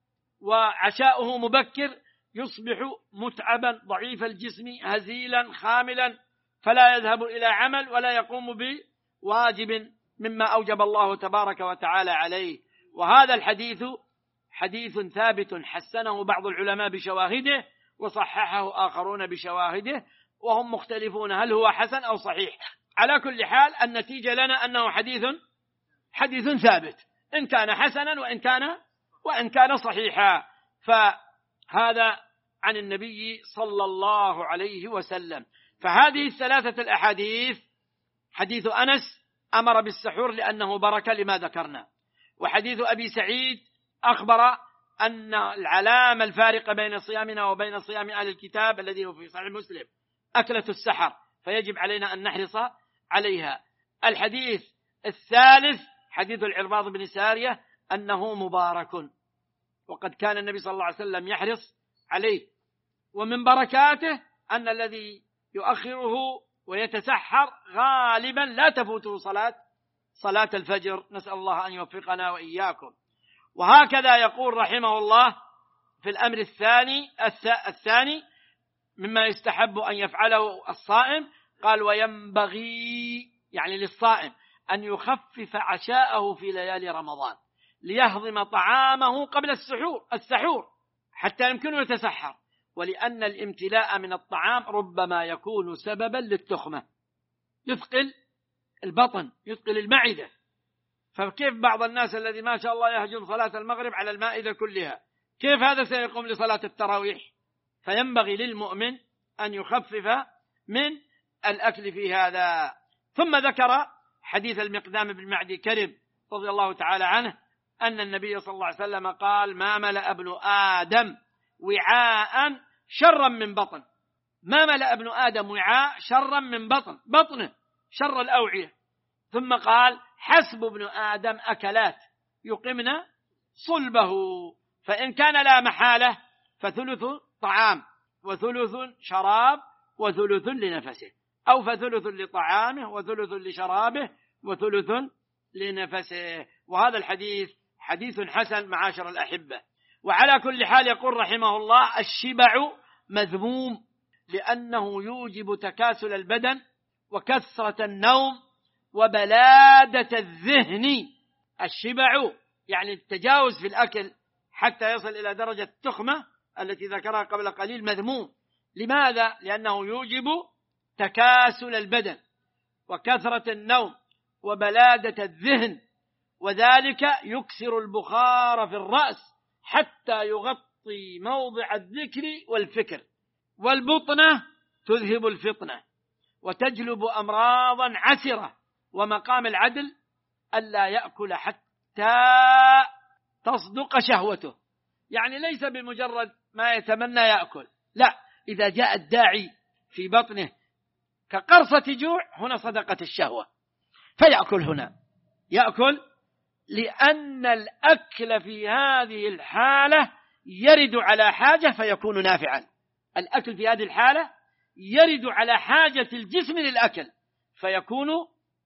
S1: وعشاؤه مبكر يصبح متعبا ضعيف الجسم هزيلا خاملا، فلا يذهب إلى عمل ولا يقوم بواجب مما أوجب الله تبارك وتعالى عليه. وهذا الحديث حديث ثابت حسنه بعض العلماء بشواهده وصححه آخرون بشواهده، وهم مختلفون هل هو حسن أو صحيح. على كل حال النتيجة لنا أنه حديث ثابت، إن كان حسنا وإن كان صحيحا. فهذا عن النبي صلى الله عليه وسلم. فهذه الثلاثة الأحاديث: حديث أنس أمر بالسحور لأنه بركة لما ذكرنا، وحديث أبي سعيد أخبر أن العلامة الفارقة بين صيامنا وبين صيام أهل الكتاب الذي هو في صحيح مسلم أكلة السحر، فيجب علينا أن نحرص عليها. الحديث الثالث حديث العرباض بن سارية أنه مبارك، وقد كان النبي صلى الله عليه وسلم يحرص عليه. ومن بركاته أن الذي يؤخره ويتسحر غالبا لا تفوته صلاة الفجر، نسأل الله أن يوفقنا وإياكم. وهكذا يقول رحمه الله في الأمر الثاني مما يستحب أن يفعله الصائم، قال: وينبغي يعني للصائم أن يخفف عشاءه في ليالي رمضان ليهضم طعامه قبل السحور حتى يمكنه يتسحر، ولأن الامتلاء من الطعام ربما يكون سببا للتخمة، يثقل البطن، يثقل المعدة. فكيف بعض الناس الذي ما شاء الله يهجم صلاة المغرب على المائدة كلها، كيف هذا سيقوم لصلاة التراويح؟ فينبغي للمؤمن أن يخفف من الأكل في هذا. ثم ذكر حديث المقدام بن معدي كرب رضي الله تعالى عنه أن النبي صلى الله عليه وسلم قال: ما ملأ ابن آدم وعاء شرا من بطن. ما ملأ ابن آدم وعاء شرا من بطنه شر الأوعية. ثم قال: حسب ابن آدم أكلات يقمن صلبه، فإن كان لا محالة فثلث طعام وثلث شراب وثلث لنفسه، أو فثلث لطعامه وثلث لشرابه وثلث لنفسه. وهذا الحديث حديث حسن معاشر الأحبة. وعلى كل حال يقول رحمه الله: الشبع مذموم لأنه يوجب تكاسل البدن وكثرة النوم وبلادة الذهن. الشبع يعني التجاوز في الأكل حتى يصل إلى درجة التخمة التي ذكرها قبل قليل مذموم. لماذا؟ لأنه يوجب تكاسل البدن وكثرة النوم وبلادة الذهن، وذلك يكسر البخار في الرأس حتى يغطي موضع الذكر والفكر، والبطنة تذهب الفطنة وتجلب أمراضا عسرة. ومقام العدل ألا يأكل حتى تصدق شهوته، يعني ليس بمجرد ما يتمنى يأكل، لا، إذا جاء الداعي في بطنه كقرصة جوع هنا صدقت الشهوة فيأكل. هنا يأكل لأن الأكل في هذه الحالة يرد على حاجة فيكون نافعا. الأكل في هذه الحالة يرد على حاجة الجسم للأكل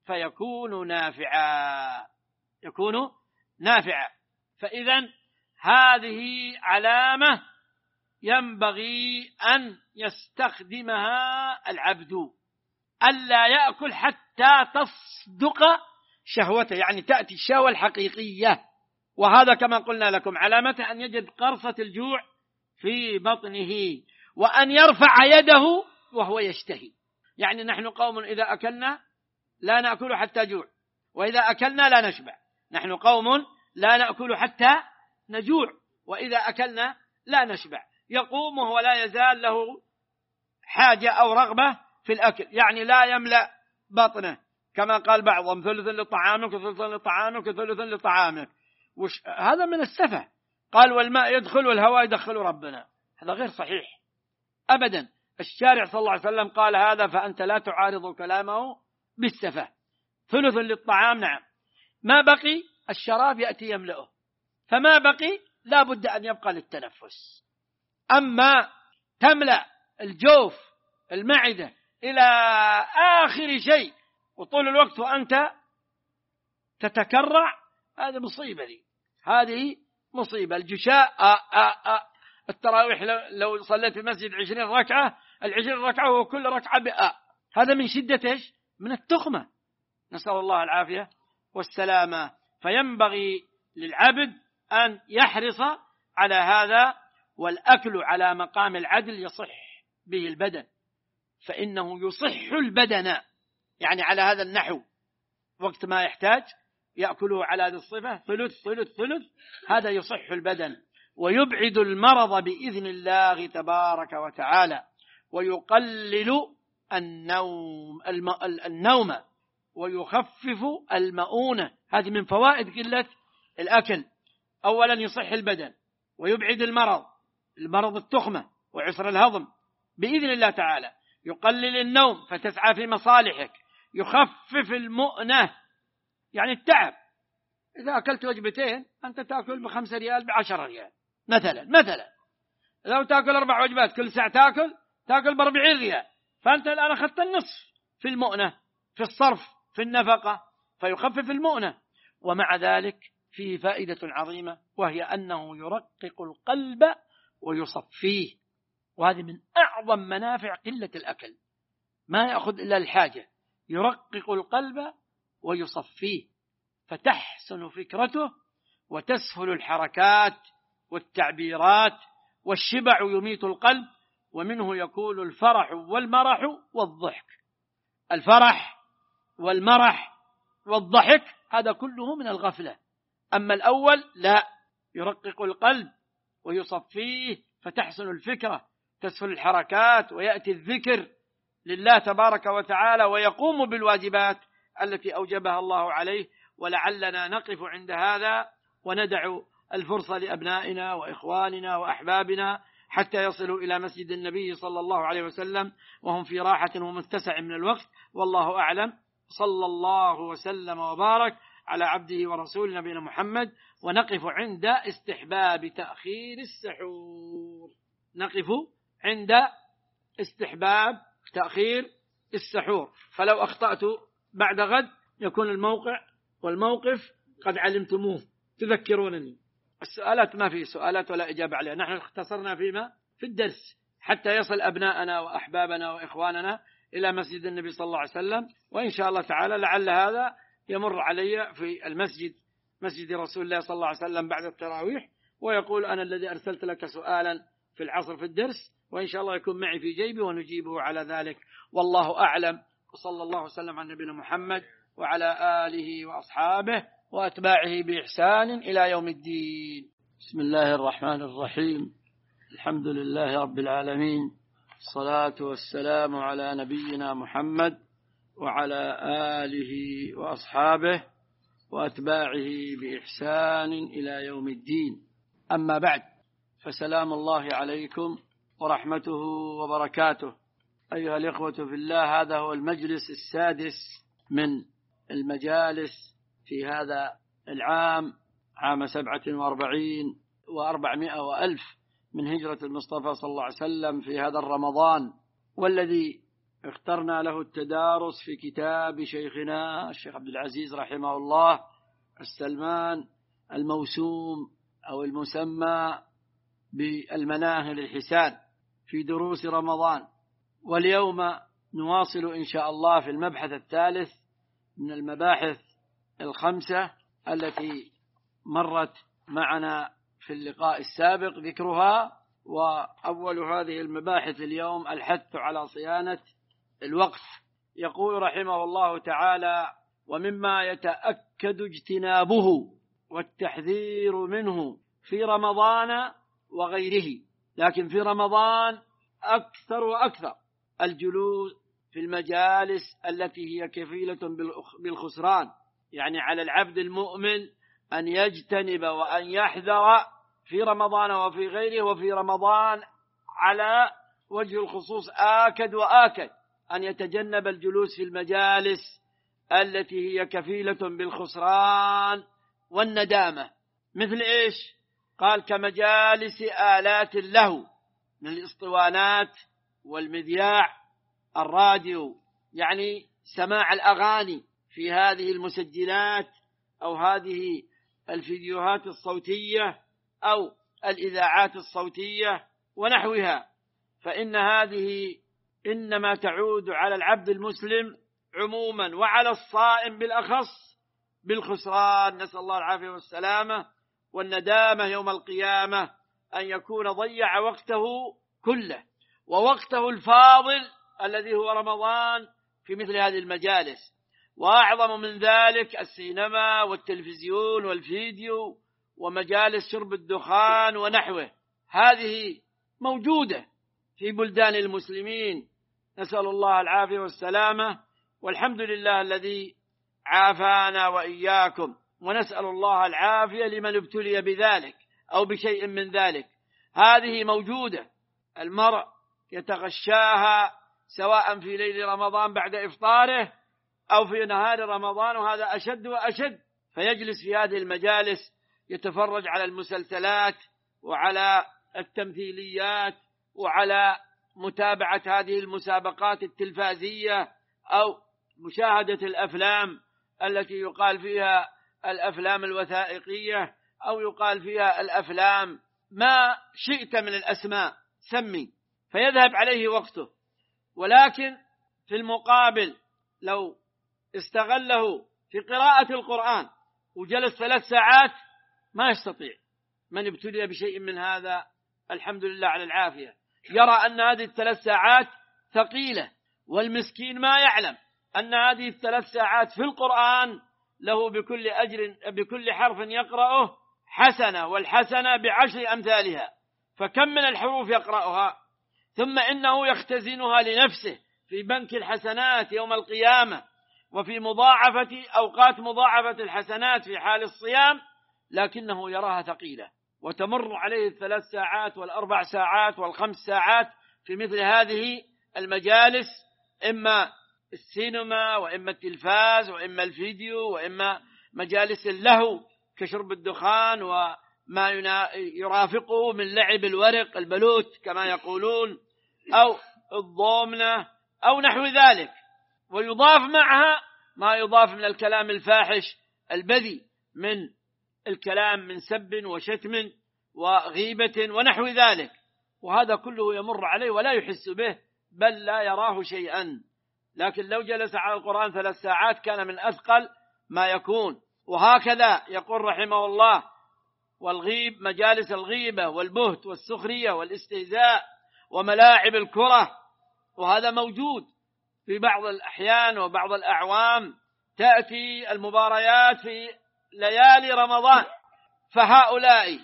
S1: فيكون نافعا، يكون نافعا. فإذا هذه علامة ينبغي أن يستخدمها العبد، ألا يأكل حتى تصدق شهوته، يعني تأتي الشهوة الحقيقية. وهذا كما قلنا لكم علامته أن يجد قرصة الجوع في بطنه، وأن يرفع يده وهو يشتهي. يعني نحن قوم إذا أكلنا لا نأكل حتى جوع، وإذا أكلنا لا نشبع. نحن قوم لا نأكل حتى نجوع، وإذا أكلنا لا نشبع. يقوم وهو لا يزال له حاجة أو رغبة في الأكل، يعني لا يملأ بطنه، كما قال بعضهم ثلث لطعامك وثلث لطعامك وثلث لطعامك. هذا من السفه. قال والماء يدخل والهواء يدخل ربنا، هذا غير صحيح أبدا. الشارع صلى الله عليه وسلم قال هذا، فأنت لا تعارض كلامه بالسفه. ثلث للطعام نعم، ما بقي الشراب يأتي يملأه، فما بقي لا بد أن يبقى للتنفس. أما تملأ الجوف المعدة إلى آخر شيء وطول الوقت وأنت تتكرع، هذه مصيبة. هذه مصيبة. الجشاء التراويح لو صليت في مسجد 20 ركعة، 20 ركعة وكل ركعة بآ، هذا من شدة إيش؟ من التخمة. نسأل الله العافية والسلامة. فينبغي للعبد أن يحرص على هذا، والأكل على مقام العدل يصح به البدن، فإنه يصح البدن، يعني على هذا النحو وقت ما يحتاج يأكله على هذه الصفة، ثلث ثلث ثلث، هذا يصح البدن ويبعد المرض بإذن الله تبارك وتعالى، ويقلل النوم ويخفف المؤونة. هذه من فوائد قلة الأكل. أولا يصح البدن ويبعد المرض التخمة وعسر الهضم بإذن الله تعالى، يقلل النوم فتسعى في مصالحك، يخفف المؤنة يعني التعب. إذا أكلت وجبتين أنت تأكل ب5 ريال ب10 ريال مثلا. لو تأكل 4 وجبات كل ساعة تأكل ب40 ريال، فأنت الآن أخذت النصف في المؤنة، في الصرف، في النفقة، فيخفف المؤنة. ومع ذلك فيه فائدة عظيمة، وهي أنه يرقق القلب ويصفيه، وهذه من أعظم منافع قلة الأكل. ما يأخذ إلا الحاجة، يرقق القلب ويصفيه، فتحسن فكرته وتسهل الحركات والتعبيرات، والشبع يميت القلب، ومنه يكون الفرح والمرح والضحك. الفرح والمرح والضحك هذا كله من الغفلة. أما الأول لا، يرقق القلب ويصفيه فتحسن الفكرة، تسهل الحركات، ويأتي الذكر لله تبارك وتعالى، ويقوم بالواجبات التي أوجبها الله عليه. ولعلنا نقف عند هذا وندع الفرصة لأبنائنا وإخواننا وأحبابنا حتى يصلوا إلى مسجد النبي صلى الله عليه وسلم وهم في راحة ومتسع من الوقت، والله أعلم. صلى الله وسلم وبارك على عبده ورسول نبينا محمد. ونقف عند استحباب تأخير السحور، نقف عند استحباب تأخير السحور. فلو أخطأت بعد غد يكون الموقع والموقف قد علمتموه، تذكرونني. السؤالات ما في سؤالات ولا إجابة عليها، نحن اختصرنا فيما في الدرس حتى يصل أبناءنا وأحبابنا وإخواننا إلى مسجد النبي صلى الله عليه وسلم. وإن شاء الله تعالى لعل هذا يمر علي في المسجد، مسجد رسول الله صلى الله عليه وسلم بعد التراويح، ويقول أنا الذي أرسلت لك سؤالا في العصر في الدرس، وإن شاء الله يكون معي في جيبي ونجيبه على ذلك. والله أعلم، وصلى الله وسلم على نبينا محمد وعلى آله وأصحابه وأتباعه بإحسان إلى يوم الدين. بسم الله الرحمن الرحيم. الحمد لله رب العالمين، الصلاة والسلام على نبينا محمد وعلى آله وأصحابه وأتباعه بإحسان إلى يوم الدين. أما بعد، فسلام الله عليكم ورحمته وبركاته. أيها الإخوة في الله، هذا هو المجلس السادس من المجالس في هذا العام، عام 47 و400 وألف من هجرة المصطفى صلى الله عليه وسلم، في هذا الرمضان، والذي اخترنا له التدارس في كتاب شيخنا الشيخ عبد العزيز رحمه الله السلمان الموسوم أو المسمى بالمناهل الحسان في دروس رمضان. واليوم نواصل إن شاء الله في المبحث الثالث من المباحث الخمسة التي مرت معنا في اللقاء السابق ذكرها. وأول هذه المباحث اليوم الحث على صيانة الوقت. يقول رحمه الله تعالى: ومما يتأكد اجتنابه والتحذير منه في رمضان وغيره، لكن في رمضان أكثر وأكثر، الجلوس في المجالس التي هي كفيلة بالخسران. يعني على العبد المؤمن أن يجتنب وأن يحذر في رمضان وفي غيره، وفي رمضان على وجه الخصوص آكد وآكد أن يتجنب الجلوس في المجالس التي هي كفيلة بالخسران والندامة. مثل إيش؟ قال: كمجالس آلات اللهو من الإسطوانات والمذياع الراديو، يعني سماع الأغاني في هذه المسجلات أو هذه الفيديوهات الصوتية أو الإذاعات الصوتية ونحوها، فإن هذه إنما تعود على العبد المسلم عموما وعلى الصائم بالأخص بالخسران، نسأل الله العافية والسلامة، والندامة يوم القيامة أن يكون ضيع وقته كله ووقته الفاضل الذي هو رمضان في مثل هذه المجالس. وأعظم من ذلك السينما والتلفزيون والفيديو ومجالس شرب الدخان ونحوه، هذه موجودة في بلدان المسلمين، نسأل الله العافية والسلامة، والحمد لله الذي عافانا وإياكم، ونسأل الله العافية لمن ابتلي بذلك أو بشيء من ذلك. هذه موجودة، المرء يتغشاها سواء في ليل رمضان بعد إفطاره أو في نهار رمضان، وهذا أشد وأشد، فيجلس في هذه المجالس يتفرج على المسلسلات وعلى التمثيليات وعلى متابعة هذه المسابقات التلفازية أو مشاهدة الأفلام التي يقال فيها الأفلام الوثائقية أو يقال فيها الأفلام ما شئت من الأسماء سمي، فيذهب عليه وقته. ولكن في المقابل لو استغله في قراءة القرآن وجلس 3 ساعات ما يستطيع. من ابتلي بشيء من هذا الحمد لله على العافية، يرى أن هذه 3 ساعات ثقيلة، والمسكين ما يعلم أن هذه 3 ساعات في القرآن له بكل أجر بكل حرف يقرأه حسنة، والحسنة ب10 أمثالها، فكم من الحروف يقرأها، ثم إنه يختزنها لنفسه في بنك الحسنات يوم القيامة، وفي مضاعفة أوقات مضاعفة الحسنات في حال الصيام، لكنه يراها ثقيلة، وتمر عليه 3 ساعات وال4 ساعات وال5 ساعات في مثل هذه المجالس، إما السينما وإما التلفاز وإما الفيديو وإما مجالس اللهو كشرب الدخان وما يرافقه من لعب الورق البلوت كما يقولون أو الضومنة أو نحو ذلك. ويضاف معها ما يضاف من الكلام الفاحش البذي، من الكلام من سب وشتم وغيبة ونحو ذلك، وهذا كله يمر عليه ولا يحس به بل لا يراه شيئا. لكن لو جلس على القرآن 3 ساعات كان من أثقل ما يكون. وهكذا يقول رحمه الله: والغيب مجالس الغيبة والبهت والسخرية والاستهزاء وملاعب الكرة، وهذا موجود في بعض الأحيان وبعض الأعوام، تأتي المباريات في ليالي رمضان، فهؤلاء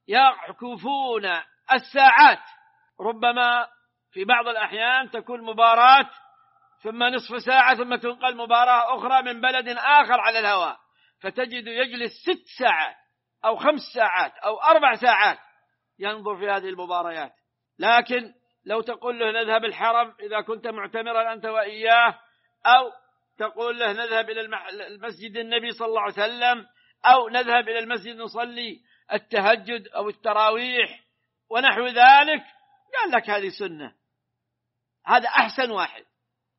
S1: يعكفون الساعات، ربما في بعض الأحيان تكون مباراة ثم نصف ساعة ثم تنقل مباراة أخرى من بلد آخر على الهواء، فتجد يجلس 6 ساعات أو 5 ساعات أو 4 ساعات ينظر في هذه المباريات. لكن لو تقول له نذهب الحرم إذا كنت معتمرا أنت وإياه، أو تقول له نذهب إلى المسجد النبي صلى الله عليه وسلم، أو نذهب إلى المسجد نصلي التهجد أو التراويح ونحو ذلك، قال لك هذه سنة، هذا أحسن واحد،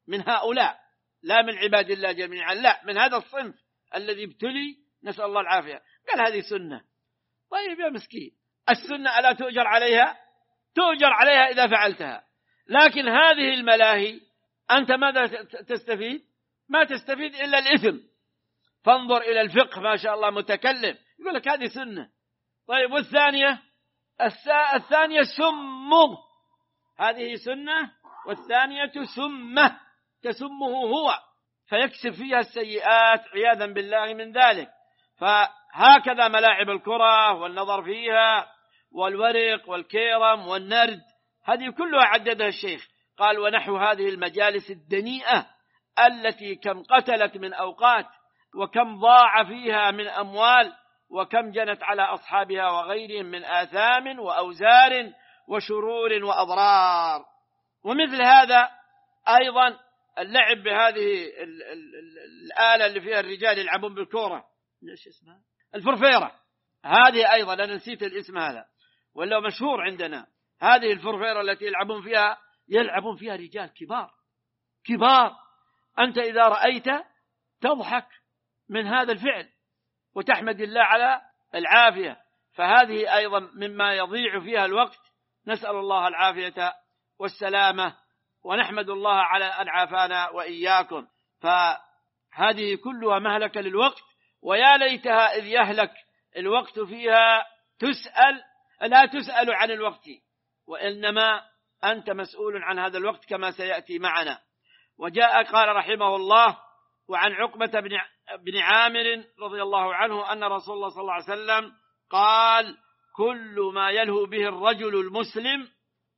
S1: من هؤلاء، لا من عباد الله جميعا، لا، من هذا الصنف الذي ابتلي، نسأل الله العافية. قال هذه سنة. طيب يا مسكين، السنة ألا تؤجر عليها؟ تؤجر عليها إذا فعلتها، لكن هذه الملاهي أنت ماذا تستفيد؟ ما تستفيد إلا الإثم. فانظر إلى الفقه، ما شاء الله متكلم يقول لك هذه سنة. طيب والثانية؟ الثانية سمه، هذه سنة، والثانية سمه، تسمه هو، فيكسب فيها السيئات عياذا بالله من ذلك. فهكذا ملاعب الكرة والنظر فيها والورق والكيرم والنرد، هذه كلها عددها الشيخ، قال ونحو هذه المجالس الدنيئة التي كم قتلت من أوقات، وكم ضاع فيها من أموال، وكم جنت على أصحابها وغيرهم من آثام وأوزار وشرور وأضرار. ومثل هذا أيضا اللعب بهذه الآلة اللي فيها الرجال يلعبون بالكورة، ايش اسمها؟ الفرفيرة. هذه أيضا أنا نسيت الاسم هذا، ولا مشهور عندنا. هذه الفرفيرة التي يلعبون فيها رجال كبار. أنت إذا رأيت تضحك من هذا الفعل وتحمد الله على العافية. فهذه أيضا مما يضيع فيها الوقت، نسأل الله العافية والسلامة، ونحمد الله على أن عافانا وإياكم. فهذه كلها مهلكة للوقت، ويا ليتها إذ يهلك الوقت فيها لا تسأل عن الوقت، وإنما أنت مسؤول عن هذا الوقت كما سيأتي معنا. وجاء قال رحمه الله: وعن عقبة بن عامر رضي الله عنه أن رسول الله صلى الله عليه وسلم قال: كل ما يلهو به الرجل المسلم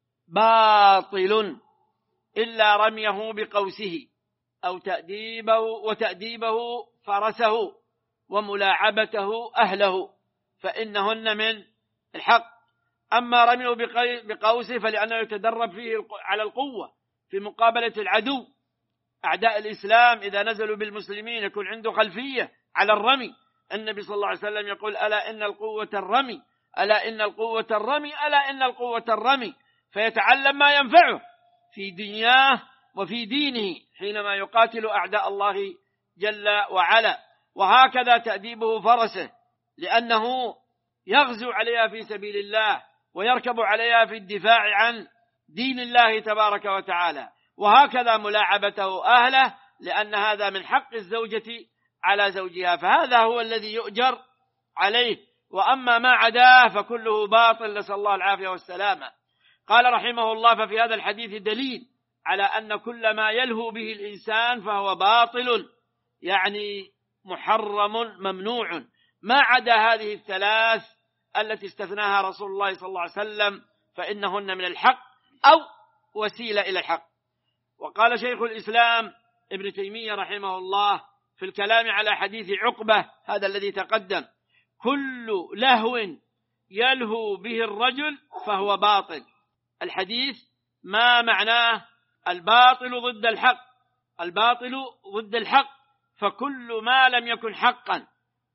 S1: باطل إلا رميه بقوسه أو تأديبه فرسه وملاعبته أهله، فإنهن من الحق. أما رميه بقوسه فلأنه يتدرب فيه على القوة في مقابلة العدو. أعداء الإسلام إذا نزلوا بالمسلمين يكون عنده خلفية على الرمي. النبي صلى الله عليه وسلم يقول: ألا إن القوة الرمي، ألا إن القوة الرمي، ألا إن القوة الرمي. فيتعلم ما ينفعه في دنياه وفي دينه حينما يقاتل أعداء الله جل وعلا. وهكذا تأديبه فرسه، لأنه يغزو عليها في سبيل الله ويركب عليها في الدفاع عن دين الله تبارك وتعالى. وهكذا ملاعبته أهله، لأن هذا من حق الزوجة على زوجها، فهذا هو الذي يؤجر عليه. وأما ما عداه فكله باطل، نسأل الله العافية والسلامة. قال رحمه الله: ففي هذا الحديث دليل على أن كل ما يلهو به الإنسان فهو باطل، يعني محرم ممنوع، ما عدا هذه الثلاث التي استثناها رسول الله صلى الله عليه وسلم، فإنهن من الحق أو وسيلة إلى الحق. وقال شيخ الإسلام ابن تيمية رحمه الله في الكلام على حديث عقبة هذا الذي تقدم: كل لهو يلهو به الرجل فهو باطل. الحديث ما معناه؟ الباطل ضد الحق، الباطل ضد الحق، فكل ما لم يكن حقا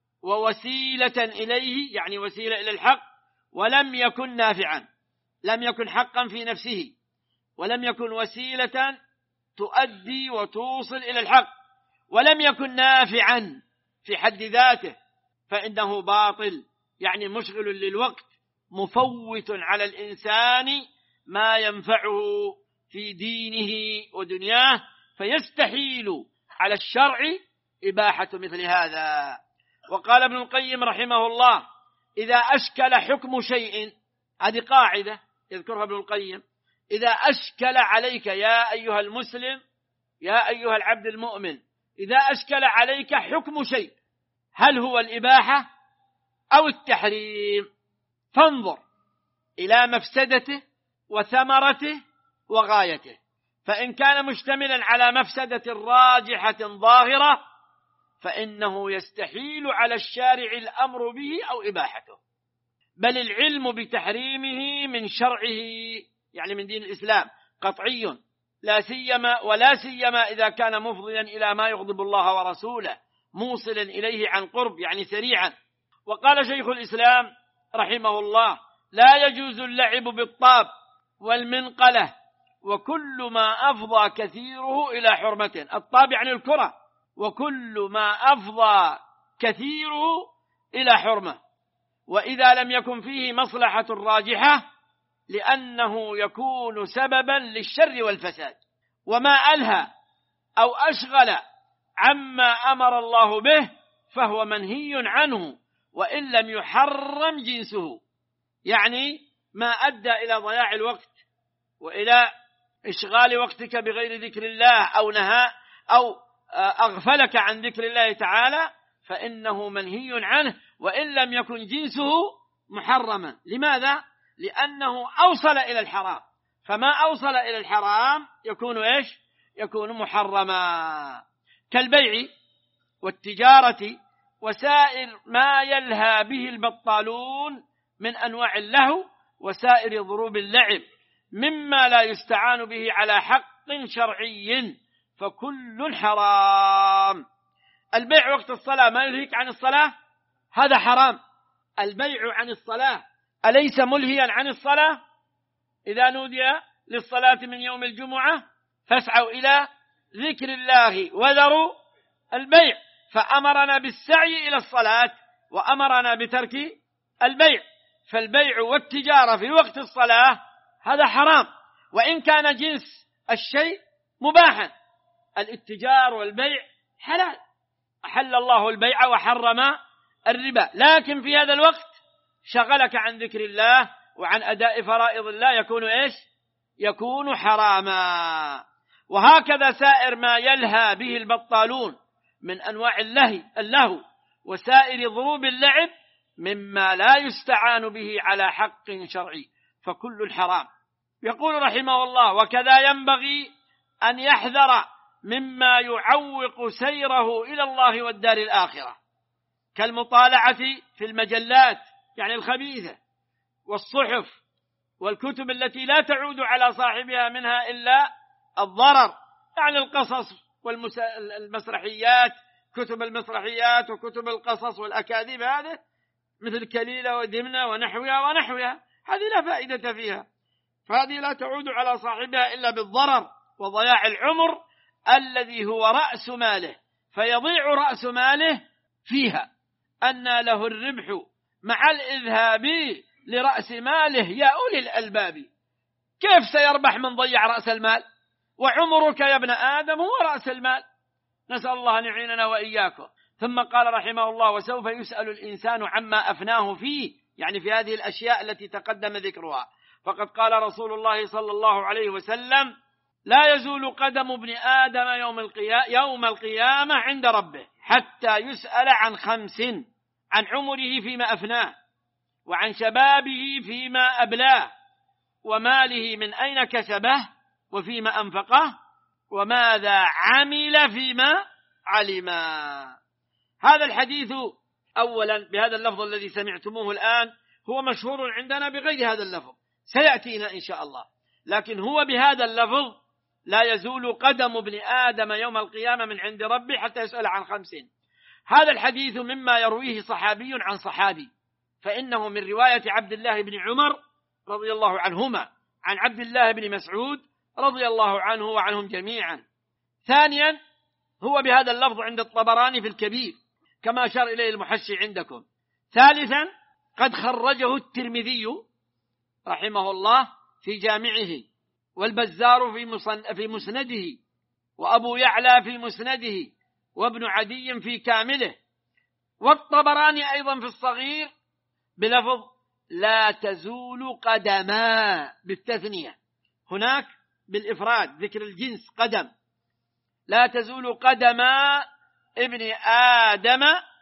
S1: ووسيلة إليه، يعني وسيلة إلى الحق، ولم يكن نافعا، لم يكن حقا في نفسه، ولم يكن وسيلة تؤدي وتوصل إلى الحق، ولم يكن نافعا في حد ذاته، فإنه باطل، يعني مشغل للوقت، مفوت على الإنسان ما ينفعه في دينه ودنياه، فيستحيل على الشرع إباحة مثل هذا. وقال ابن القيم رحمه الله: إذا أشكل حكم شيء، هذه قاعدة يذكرها ابن القيم، إذا أشكل عليك يا أيها المسلم، يا أيها العبد المؤمن، إذا أشكل عليك حكم شيء، هل هو الإباحة أو التحريم؟ فانظر إلى مفسدته وثمرته وغايته، فإن كان مشتملا على مفسدة راجحة ظاهرة فإنه يستحيل على الشارع الأمر به أو إباحته، بل العلم بتحريمه من شرعه، يعني من دين الإسلام، قطعي، ولا سيما إذا كان مفضيا إلى ما يغضب الله ورسوله، موصلا إليه عن قرب، يعني سريعا. وقال شيخ الإسلام رحمه الله: لا يجوز اللعب بالطاب والمنقلة وكل ما أفضى كثيره إلى حرمة. الطاب يعني الكرة، وكل ما أفضى كثيره إلى حرمة، وإذا لم يكن فيه مصلحة راجحة لأنه يكون سببا للشر والفساد. وما ألهى أو أشغل عما أمر الله به فهو منهي عنه وإن لم يحرم جنسه، يعني ما أدى إلى ضياع الوقت وإلى إشغال وقتك بغير ذكر الله أو نهى أو أغفلك عن ذكر الله تعالى فإنه منهي عنه وإن لم يكن جنسه محرما. لماذا؟ لأنه أوصل إلى الحرام، فما أوصل إلى الحرام يكون إيش؟ يكون محرما، كالبيع والتجارة وسائر ما يلهى به البطالون من أنواع اللهو وسائر ضروب اللعب مما لا يستعان به على حق شرعي فكل حرام. البيع وقت الصلاة ما يلهيك عن الصلاة، هذا حرام. البيع عن الصلاة أليس ملهيا عن الصلاة؟ إذا نودي للصلاة من يوم الجمعة فاسعوا إلى ذكر الله وذروا البيع، فأمرنا بالسعي إلى الصلاة وأمرنا بترك البيع. فالبيع والتجارة في وقت الصلاة هذا حرام، وإن كان جنس الشيء مباحا. الاتجار والبيع حلال، أحل الله البيع وحرم الربا، لكن في هذا الوقت شغلك عن ذكر الله وعن أداء فرائض الله يكون إيش؟ يكون حراما. وهكذا سائر ما يلهى به البطالون من أنواع اللهو وسائر ضروب اللعب مما لا يستعان به على حق شرعي فكل الحرام. يقول رحمه الله: وكذا ينبغي أن يحذر مما يعوق سيره إلى الله والدار الآخرة كالمطالعة في المجلات يعني الخبيثة والصحف والكتب التي لا تعود على صاحبها منها إلا الضرر، يعني القصص والمسرحيات، كتب المسرحيات وكتب القصص والأكاذيب هذه مثل كليلة ودمنة ونحوها هذه لا فائدة فيها، فهذه لا تعود على صاحبها إلا بالضرر وضياع العمر الذي هو رأس ماله، فيضيع رأس ماله فيها أن له الربح مع الإذهاب لرأس ماله يا أولي الألباب. كيف سيربح من ضيع رأس المال؟ وعمرك يا ابن آدم هو رأس المال. نسأل الله أن يعيننا وإياكم. ثم قال رحمه الله: وسوف يسأل الإنسان عما أفناه فيه، يعني في هذه الأشياء التي تقدم ذكرها. فقد قال رسول الله صلى الله عليه وسلم: لا يزول قدم ابن آدم يوم القيامة عند ربه حتى يسأل عن 5: عن عمره فيما أفناه، وعن شبابه فيما أبلاه، وماله من أين كسبه، وفيما أنفقه، وماذا عمل فيما علما. هذا الحديث أولا بهذا اللفظ الذي سمعتموه الآن هو مشهور عندنا بغير هذا اللفظ، سيأتينا إن شاء الله، لكن هو بهذا اللفظ: لا يزول قدم ابن آدم يوم القيامة من عند ربه حتى يسأل عن 5. هذا الحديث مما يرويه صحابي عن صحابي، فإنه من رواية عبد الله بن عمر رضي الله عنهما عن عبد الله بن مسعود رضي الله عنه وعنهم جميعا. ثانيا هو بهذا اللفظ عند الطبراني في الكبير كما أشار إليه المحشي عندكم. ثالثا قد خرجه الترمذي رحمه الله في جامعه، والبزار في مسنده، وأبو يعلى في مسنده، وابن عدي في كامله، والطبراني أيضا في الصغير بلفظ لا تزول قدما بالتثنية، هناك بالإفراد ذكر الجنس قدم. لا تزول قدما ابن آدم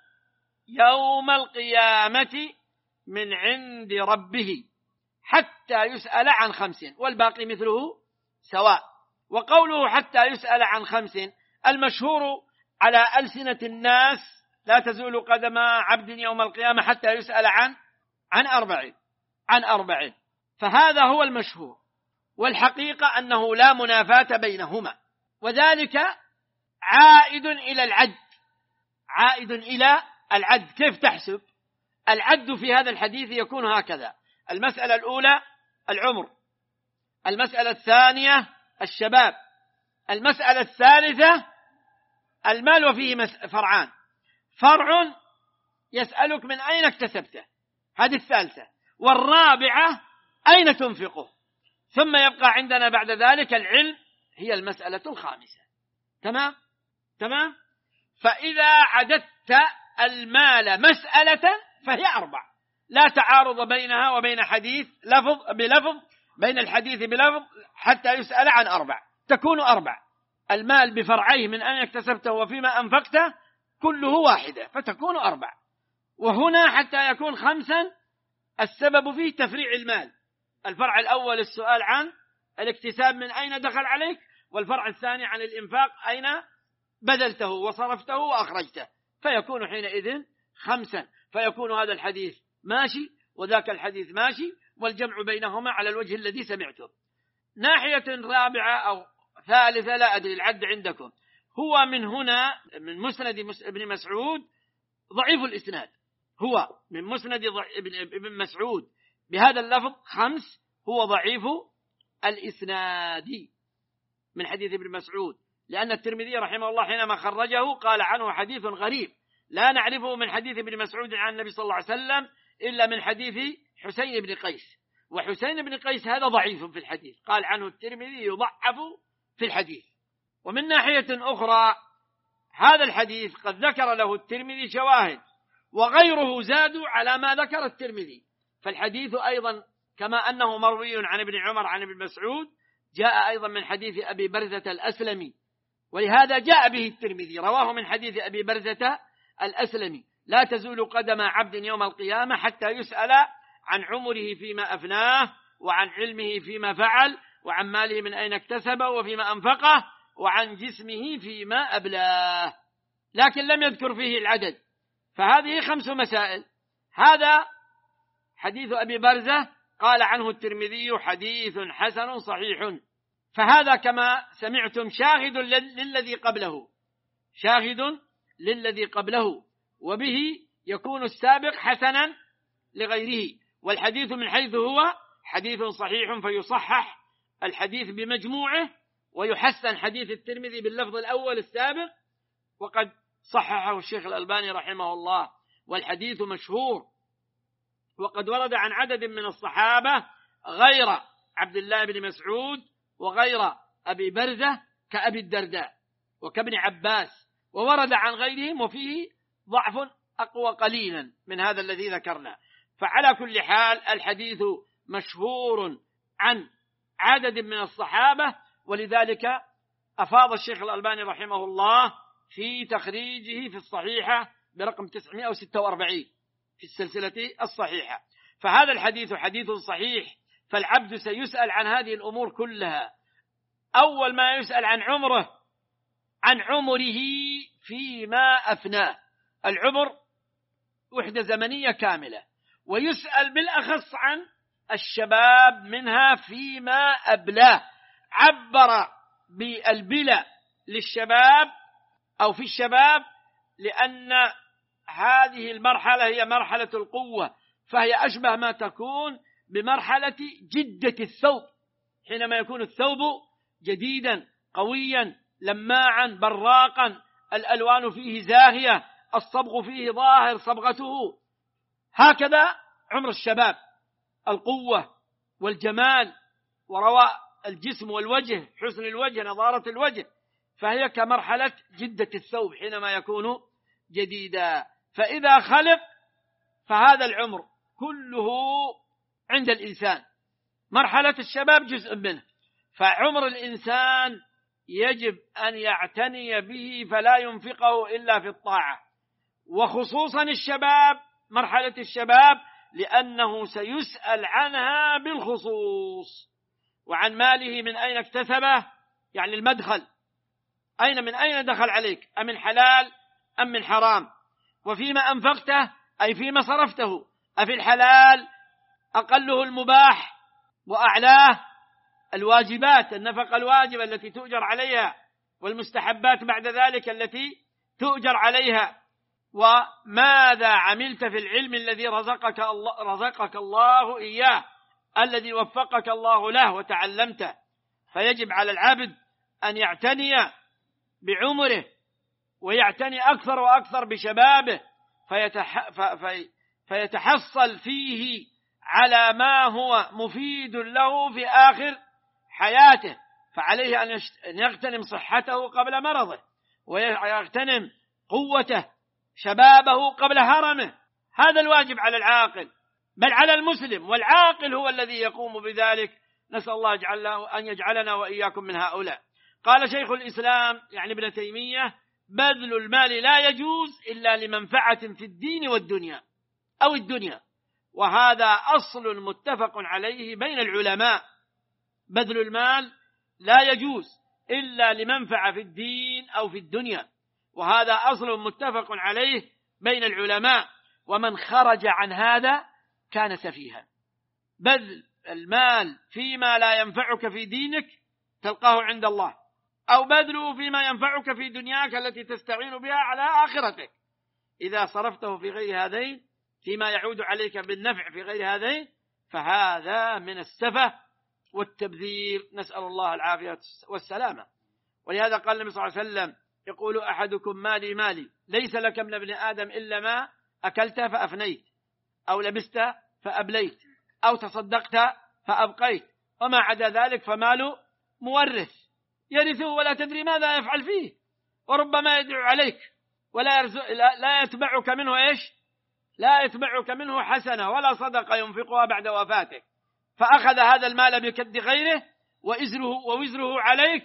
S1: يوم القيامة من عند ربه حتى يسأل عن 5، والباقي مثله سواء. وقوله حتى يسأل عن 5 المشهور على ألسنة الناس: لا تزول قدم عبد يوم القيامة حتى يسأل عن 4. فهذا هو المشهور، والحقيقة أنه لا منافاة بينهما، وذلك عائد إلى العد. كيف تحسب العد في هذا الحديث؟ يكون هكذا: المسألة الأولى العمر، المسألة الثانية الشباب. المسألة الثالثة المال، وفيه فرعان. فرع يسألك من أين اكتسبته، هذه الثالثة. والرابعة أين تنفقه. ثم يبقى عندنا بعد ذلك العلم، هي المسألة الخامسة. تمام. فإذا عددت المال مسألة فهي 4، لا تعارض بينها وبين حديث بلفظ، بين الحديث بلفظ حتى يسأل عن 4، تكون 4. المال بفرعيه من أين اكتسبته وفيما أنفقته كله واحدة، فتكون 4. وهنا حتى يكون 5 السبب فيه تفريع المال. الفرع الأول السؤال عن الاكتساب من أين دخل عليك، والفرع الثاني عن الإنفاق أين بذلته وصرفته وأخرجته، فيكون حينئذ 5. فيكون هذا الحديث ماشي وذاك الحديث ماشي، والجمع بينهما على الوجه الذي سمعته. ناحية رابعة أو ثالثة لا أدري العد عندكم، هو من هنا من مسند ابن مسعود ضعيف الإسناد. هو من مسند ابن مسعود بهذا اللفظ 5 هو ضعيف الإسناد من حديث ابن مسعود، لأن الترمذي رحمه الله حينما خرجه قال عنه حديث غريب لا نعرفه من حديث ابن مسعود عن النبي صلى الله عليه وسلم إلا من حديث حسين بن قيس. وحسين بن قيس هذا ضعيف في الحديث، قال عنه الترمذي يضعف في الحديث. ومن ناحية أخرى هذا الحديث قد ذكر له الترمذي شواهد وغيره زادوا على ما ذكر الترمذي، فالحديث أيضا كما أنه مروي عن ابن عمر عن ابن مسعود جاء أيضا من حديث أبي برزة الأسلمي، ولهذا جاء به الترمذي رواه من حديث أبي برزة الأسلمي: لا تزول قدم عبد يوم القيامة حتى يسأل عن عمره فيما أفناه، وعن علمه فيما فعل، وعن ماله من أين اكتسبه وفيما أنفقه، وعن جسمه فيما أبلاه. لكن لم يذكر فيه العدد، فهذه 5 مسائل. هذا حديث أبي برزة قال عنه الترمذي حديث حسن صحيح، فهذا كما سمعتم شاهد للذي قبله، وبه يكون السابق حسنا لغيره. والحديث من حيث هو حديث صحيح، فيصحح الحديث بمجموعه، ويحسن حديث الترمذي باللفظ الأول السابق، وقد صححه الشيخ الألباني رحمه الله. والحديث مشهور، وقد ورد عن عدد من الصحابة غير عبد الله بن مسعود وغير أبي برزة كأبي الدرداء وكابن عباس، وورد عن غيرهم وفيه ضعف أقوى قليلا من هذا الذي ذكرنا. فعلى كل حال الحديث مشهور عن عدد من الصحابة، ولذلك أفاض الشيخ الألباني رحمه الله في تخريجه في الصحيحة برقم 946 في السلسلة الصحيحة. فهذا الحديث حديث صحيح، فالعبد سيسأل عن هذه الأمور كلها. أول ما يسأل عن عمره فيما أفناه. العمر وحدة زمنية كاملة، ويسأل بالأخص عن الشباب منها فيما أبلاه. عبر بالبلا للشباب أو في الشباب لأن هذه المرحلة هي مرحلة القوة، فهي أشبه ما تكون بمرحلة جدة الثوب، حينما يكون الثوب جديدا قويا لماعا براقا، الألوان فيه زاهية، الصبغ فيه ظاهر صبغته. هكذا عمر الشباب، القوة والجمال ورواء الجسم والوجه، حسن الوجه، نضارة الوجه، فهي كمرحلة جدة الثوب حينما يكون جديدا. فإذا خلق فهذا العمر كله عند الإنسان، مرحلة الشباب جزء منه، فعمر الإنسان يجب أن يعتني به فلا ينفقه إلا في الطاعة، وخصوصا الشباب، مرحلة الشباب، لأنه سيسأل عنها بالخصوص. وعن ماله من أين اكتسبه، يعني المدخل، من أين دخل عليك، أمن حلال أم من حرام، وفيما أنفقته أي فيما صرفته، أفي الحلال أقله المباح وأعلاه الواجبات، النفقة الواجبة التي تؤجر عليها، والمستحبات بعد ذلك التي تؤجر عليها. وماذا عملت في العلم الذي رزقك الله إياه، الذي وفقك الله له وتعلمته، فيجب على العبد أن يعتني بعمره ويعتني أكثر وأكثر بشبابه، فيتحصل فيه على ما هو مفيد له في آخر حياته. فعليه أن يغتنم صحته قبل مرضه، ويغتنم قوته شبابه قبل هرمه. هذا الواجب على العاقل، بل على المسلم، والعاقل هو الذي يقوم بذلك. نسأل الله أن يجعلنا وإياكم من هؤلاء. قال شيخ الإسلام يعني ابن تيمية: بذل المال لا يجوز إلا لمنفعة في الدين والدنيا أو الدنيا، وهذا أصل متفق عليه بين العلماء. بذل المال لا يجوز إلا لمنفعة في الدين أو في الدنيا، وهذا أصل متفق عليه بين العلماء، ومن خرج عن هذا كان سفيها. بذل المال فيما لا ينفعك في دينك تلقاه عند الله، أو بذله فيما ينفعك في دنياك التي تستعين بها على آخرتك. إذا صرفته في غير هذين فيما يعود عليك بالنفع في غير هذين فهذا من السفه والتبذير، نسأل الله العافية والسلامة. ولهذا قال النبي صلى الله عليه وسلم: يقول أحدكم مالي مالي، ليس لك من ابن آدم إلا ما أكلت فأفنيت، أو لبست فأبليت، أو تصدقت فأبقيت، وما عدا ذلك فمال مورث يرثه ولا تدري ماذا يفعل فيه، وربما يدعو عليك لا يتبعك منه إيش؟ لا يتبعك منه حسنة ولا صدقة ينفقها بعد وفاتك، فأخذ هذا المال بكد غيره ووزره عليك،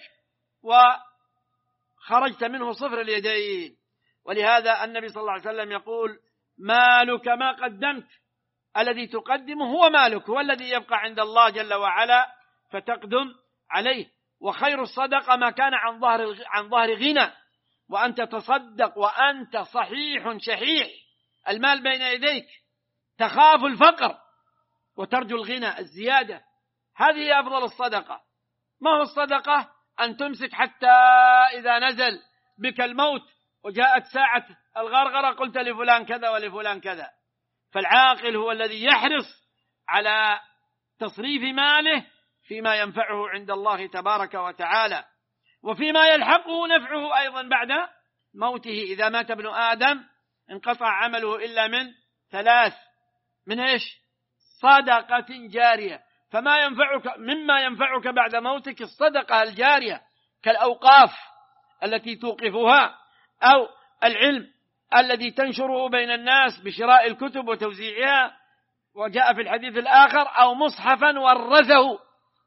S1: وخرجت منه صفر اليدين. ولهذا النبي صلى الله عليه وسلم يقول: مالك ما قدمت، الذي تقدمه هو مالك، هو الذي يبقى عند الله جل وعلا فتقدم عليه. وخير الصدقة ما كان عن ظهر غنى، وأن تتصدق وأنت صحيح شحيح، المال بين يديك، تخاف الفقر وترجو الغنى الزيادة. هذه أفضل الصدقة. ما هو الصدقة؟ أن تمسك حتى إذا نزل بك الموت وجاءت ساعة الغرغرة قلت لفلان كذا ولفلان كذا. فالعاقل هو الذي يحرص على تصريف ماله فيما ينفعه عند الله تبارك وتعالى، وفيما يلحقه نفعه أيضا بعد موته. إذا مات ابن آدم انقطع عمله إلا من ثلاث: من إيش؟ صدقة جارية. فما ينفعك مما ينفعك بعد موتك الصدقة الجارية، كالأوقاف التي توقفها، أو العلم الذي تنشره بين الناس بشراء الكتب وتوزيعها، وجاء في الحديث الآخر: أو مصحفا ورثه،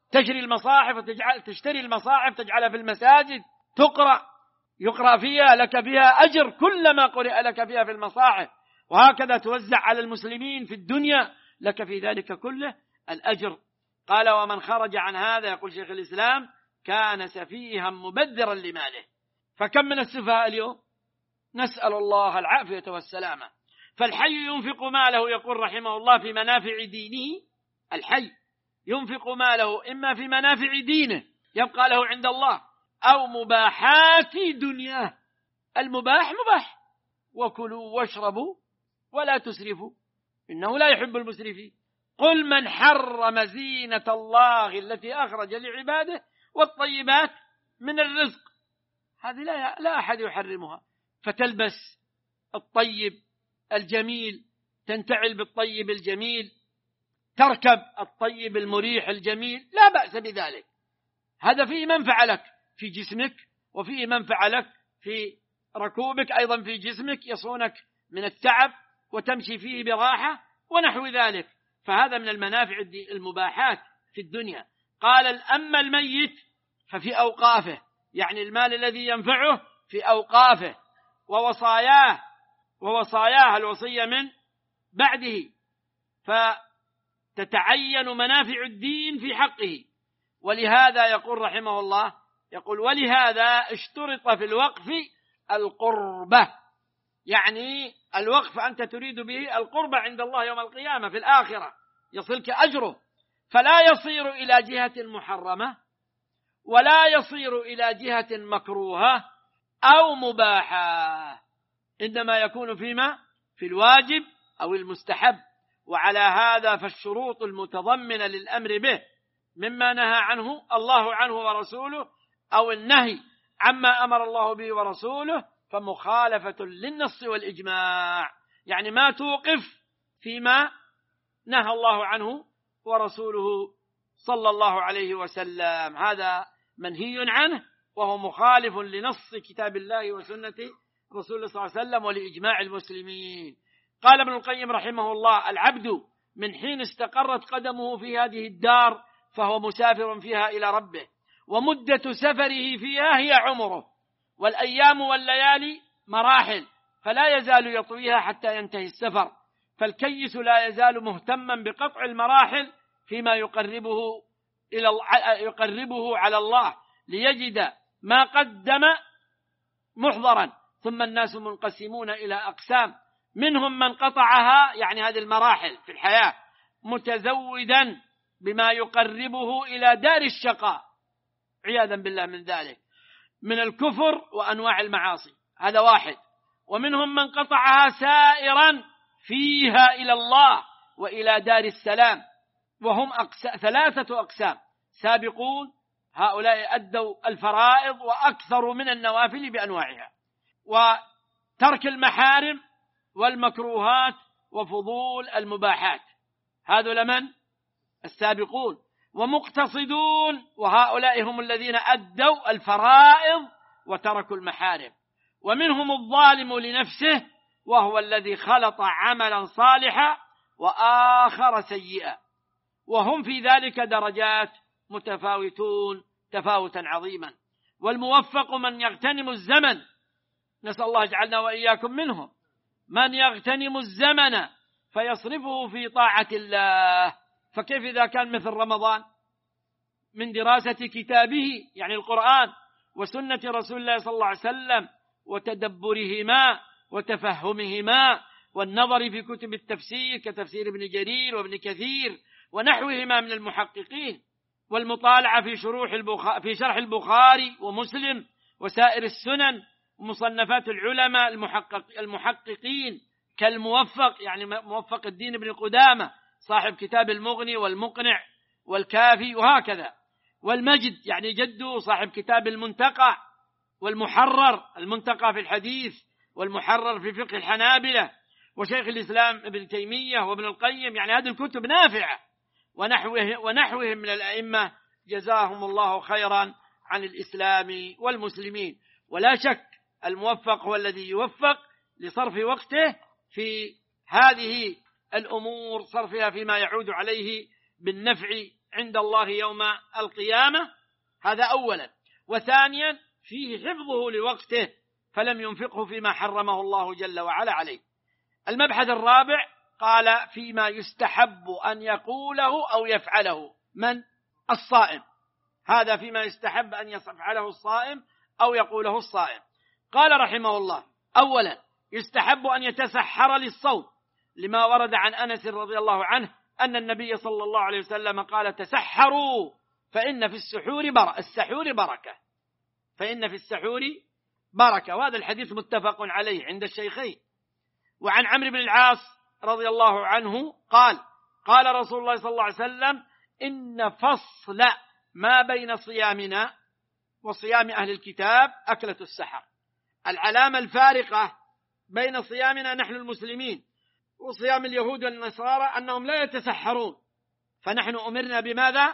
S1: تشتري المصاحف تجعلها في المساجد يقرأ فيها، لك فيها أجر كلما قرأ لك فيها في المصاحف، وهكذا توزع على المسلمين في الدنيا، لك في ذلك كله الأجر. قال: ومن خرج عن هذا، يقول شيخ الإسلام، كان سفيها مبذرا لماله. فكم من السفهاء اليوم؟ نسأل الله العافية والسلامة. فالحي ينفق ماله، يقول رحمه الله، في منافع دينه. الحي ينفق ماله إما في منافع دينه يبقى له عند الله، أو مباحات دنياه. المباح مباح: وكلوا واشربوا ولا تسرفوا إنه لا يحب المسرفين. قل من حرم زينة الله التي أخرج لعباده والطيبات من الرزق. هذه لا أحد يحرمها. فتلبس الطيب الجميل، تنتعل بالطيب الجميل، تركب الطيب المريح الجميل، لا بأس بذلك. هذا فيه منفعة لك في جسمك، وفيه منفعة لك في ركوبك، أيضا في جسمك يصونك من التعب وتمشي فيه براحة ونحو ذلك. فهذا من المنافع المباحات في الدنيا. قال: أما الميت ففي أوقافه، يعني المال الذي ينفعه في أوقافه، ووصاياه الوصية من بعده، فتتعين منافع الدين في حقه. ولهذا يقول رحمه الله، ولهذا اشترط في الوقف القربة، يعني الوقف أنت تريد به القربة عند الله يوم القيامة في الآخرة، يصلك أجره، فلا يصير إلى جهة محرمة ولا يصير إلى جهة مكروهة أو مباحة، إنما يكون في الواجب أو المستحب. وعلى هذا فالشروط المتضمنة للأمر به مما نهى عنه الله عنه ورسوله أو النهي عما أمر الله به ورسوله فمخالفة للنص والإجماع، يعني ما توقف فيما نهى الله عنه ورسوله صلى الله عليه وسلم، هذا منهي عنه وهو مخالف لنص كتاب الله وسنة رسول الله صلى الله عليه وسلم ولإجماع المسلمين. قال ابن القيم رحمه الله: العبد من حين استقرت قدمه في هذه الدار فهو مسافر فيها إلى ربه، ومدة سفره فيها هي عمره، والأيام والليالي مراحل فلا يزال يطويها حتى ينتهي السفر، فالكيس لا يزال مهتما بقطع المراحل فيما يقربه على الله ليجد ما قدم محضرا. ثم الناس منقسمون إلى أقسام، منهم من قطعها يعني هذه المراحل في الحياة متزودا بما يقربه إلى دار الشقاء عياذا بالله من ذلك من الكفر وأنواع المعاصي، هذا واحد. ومنهم من قطعها سائرا فيها إلى الله وإلى دار السلام، وهم ثلاثة أقسام: سابقون، هؤلاء أدوا الفرائض وأكثر من النوافل بأنواعها، وترك المحارم والمكروهات وفضول المباحات، هذا لمن؟ السابقون. ومقتصدون، وهؤلاء هم الذين أدوا الفرائض وتركوا المحارم. ومنهم الظالم لنفسه، وهو الذي خلط عملا صالحا وآخر سيئا، وهم في ذلك درجات متفاوتون تفاوتا عظيما. والموفق من يغتنم الزمن، نسأل الله يجعلنا وإياكم منهم، من يغتنم الزمن فيصرفه في طاعة الله. فكيف إذا كان مثل رمضان من دراسة كتابه يعني القرآن وسنة رسول الله صلى الله عليه وسلم وتدبرهما وتفهمهما والنظر في كتب التفسير كتفسير ابن جرير وابن كثير ونحوهما من المحققين، والمطالعة في شرح البخاري ومسلم وسائر السنن ومصنفات العلماء المحققين كالموفق يعني موفق الدين ابن قدامة صاحب كتاب المغني والمقنع والكافي وهكذا، والمجد يعني جده صاحب كتاب المنتقى والمحرر، المنتقى في الحديث والمحرر في فقه الحنابلة، وشيخ الإسلام ابن تيمية وابن القيم، يعني هذه الكتب نافعة، ونحوهم من الأئمة جزاهم الله خيرا عن الإسلام والمسلمين. ولا شك الموفق هو الذي يوفق لصرف وقته في هذه الأمور، صرفها فيما يعود عليه بالنفع عند الله يوم القيامة، هذا أولا. وثانيا فيه حفظه لوقته فلم ينفقه فيما حرمه الله جل وعلا عليه. المبحث الرابع قال فيما يستحب أن يقوله أو يفعله من؟ الصائم، هذا فيما يستحب أن يفعله الصائم أو يقوله الصائم. قال رحمه الله: أولا يستحب أن يتسحر للصوم، لما ورد عن أنس رضي الله عنه أن النبي صلى الله عليه وسلم قال: تسحروا فإن في السحور بركة، فإن في السحور بركة، وهذا الحديث متفق عليه عند الشيخين. وعن عمرو بن العاص رضي الله عنه قال: قال رسول الله صلى الله عليه وسلم: إن فصل ما بين صيامنا وصيام أهل الكتاب أكلة السحر. العلامة الفارقة بين صيامنا نحن المسلمين وصيام اليهود والنصارى أنهم لا يتسحرون، فنحن أمرنا بماذا؟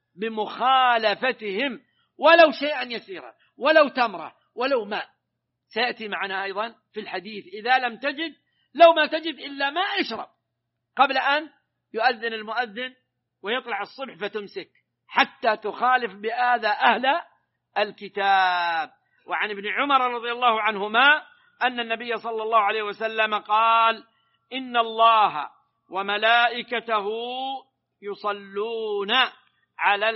S1: بمخالفتهم، ولو شيئا يسيرا، ولو تمرة، ولو ماء، سيأتي معنا أيضا في الحديث إذا لم تجد، لو ما تجد إلا ماء اشرب قبل أن يؤذن المؤذن ويطلع الصبح فتمسك حتى تخالف بآذى أهل الكتاب. وعن ابن عمر رضي الله عنهما أن النبي صلى الله عليه وسلم قال: إن الله وملائكته يصلون على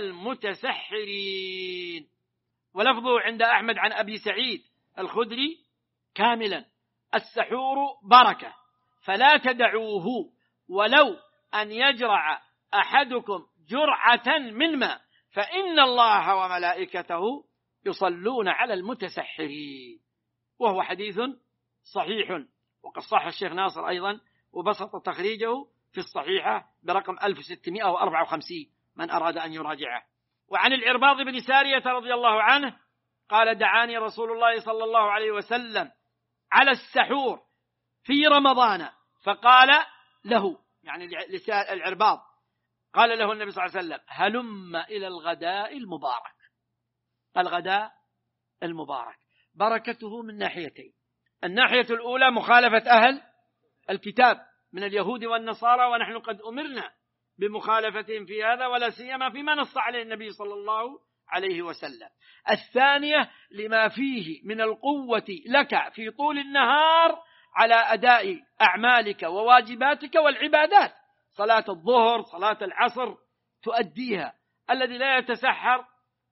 S1: المتسحرين. ولفظه عند أحمد عن أبي سعيد الخدري كاملا: السحور بركة فلا تدعوه ولو أن يجرع أحدكم جرعة من ماء فإن الله وملائكته يصلون على المتسحرين. وهو حديث صحيح، وقد صح الشيخ ناصر أيضا وبسط تخريجه في الصحيحة برقم 1654 من أراد أن يراجعه. وعن العرباض بن سارية رضي الله عنه قال دعاني رسول الله صلى الله عليه وسلم على السحور في رمضان فقال له، يعني العرباض، قال له النبي صلى الله عليه وسلم هلم إلى الغداء المبارك. الغداء المبارك بركته من ناحيتين: الناحية الأولى مخالفة أهل الكتاب من اليهود والنصارى، ونحن قد أمرنا بمخالفتهم في هذا، ولا سيما فيما نص عليه النبي صلى الله عليه وسلم. الثانية لما فيه من القوة لك في طول النهار على أداء أعمالك وواجباتك والعبادات. صلاة الظهر، صلاة العصر تؤديها. الذي لا يتسحر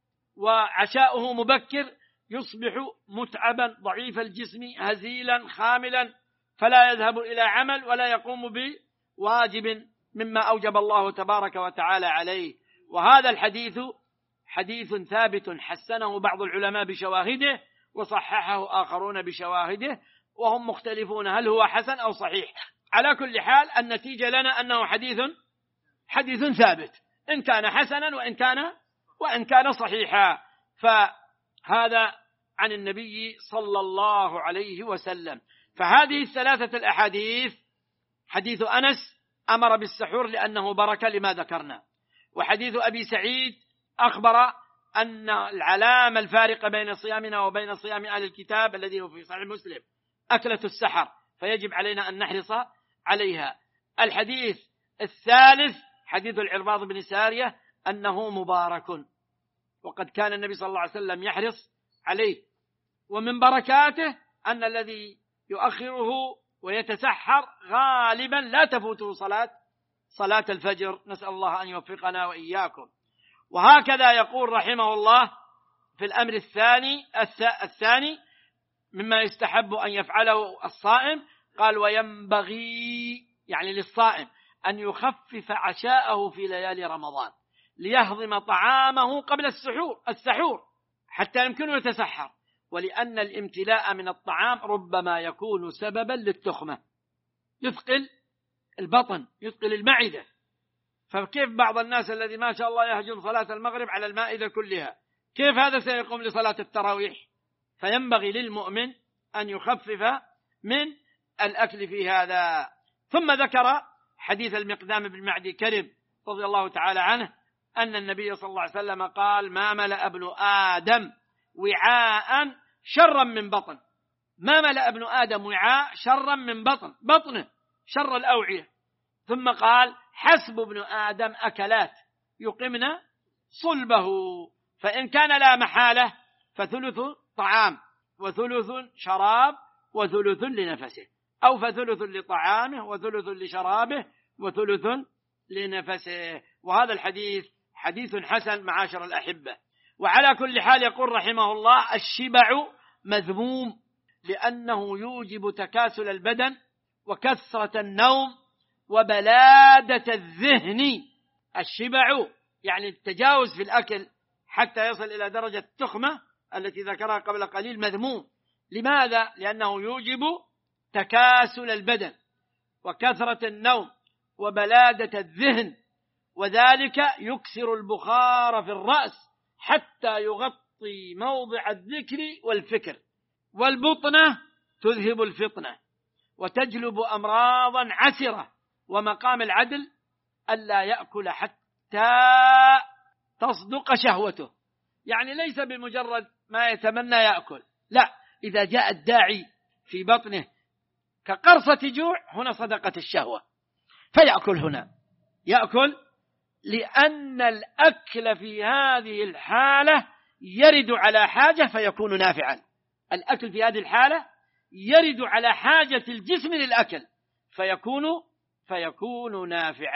S1: وعشاؤه مبكر يصبح متعبا ضعيف الجسم هزيلا خاملا، فلا يذهب إلى عمل ولا يقوم بواجب مما أوجب الله تبارك وتعالى عليه. وهذا الحديث حديث ثابت حسنه بعض العلماء بشواهده وصححه آخرون بشواهده، وهم مختلفون هل هو حسن أو صحيح. على كل حال النتيجة لنا أنه حديث ثابت، إن كان حسنا وإن كان صحيحا. فهذا عن النبي صلى الله عليه وسلم. فهذه الثلاثة الأحاديث: حديث أنس أمر بالسحور لأنه بركة لما ذكرنا، وحديث أبي سعيد أخبر أن العلامة الفارقة بين صيامنا وبين صيام أهل الكتاب الذي هو في صحيح مسلم أكلة السحر، فيجب علينا أن نحرص عليها. الحديث الثالث حديث العرباض بن سارية أنه مبارك، وقد كان النبي صلى الله عليه وسلم يحرص عليه. ومن بركاته أن الذي يؤخره ويتسحر غالبا لا تفوته صلاة الفجر، نسأل الله أن يوفقنا وإياكم. وهكذا يقول رحمه الله في الأمر الثاني مما يستحب أن يفعله الصائم، قال وينبغي يعني للصائم أن يخفف عشاءه في ليالي رمضان ليهضم طعامه قبل السحور حتى يمكنه يتسحر، ولأن الامتلاء من الطعام ربما يكون سببا للتخمة، يثقل البطن، يثقل المعدة. فكيف بعض الناس الذي ما شاء الله يهجم صلاة المغرب على المائدة كلها، كيف هذا سيقوم لصلاة التراويح؟ فينبغي للمؤمن أن يخفف من الأكل في هذا. ثم ذكر حديث المقدام بن معدي كرب رضي الله تعالى عنه أن النبي صلى الله عليه وسلم قال ما ملأ ابن آدم وعاء شرا من بطن. ما ملأ ابن آدم وعاء شرا من بطنه شر الأوعية. ثم قال حسب ابن آدم أكلات يقمن صلبه، فإن كان لا محالة فثلث طعام وثلث شراب وثلث لنفسه، أو فثلث لطعامه وثلث لشرابه وثلث لنفسه. وهذا الحديث حديث حسن معاشر الأحبة. وعلى كل حال يقول رحمه الله الشبع مذموم لأنه يوجب تكاسل البدن وكثرة النوم وبلادة الذهن. الشبع يعني التجاوز في الأكل حتى يصل إلى درجة التخمة التي ذكرها قبل قليل مذموم. لماذا؟ لأنه يوجب تكاسل البدن وكثرة النوم وبلادة الذهن، وذلك يكسر البخار في الرأس حتى يغطي موضع الذكر والفكر، والبطنة تذهب الفطنة وتجلب أمراضا عسرة. ومقام العدل ألا يأكل حتى تصدق شهوته، يعني ليس بمجرد ما يتمنى يأكل، لا، إذا جاء الداعي في بطنه كقرصة جوع هنا صدقت الشهوة فيأكل. هنا يأكل لأن الأكل في هذه الحالة يرد على حاجة فيكون نافعا. الأكل في هذه الحالة يرد على حاجة الجسم للأكل فيكون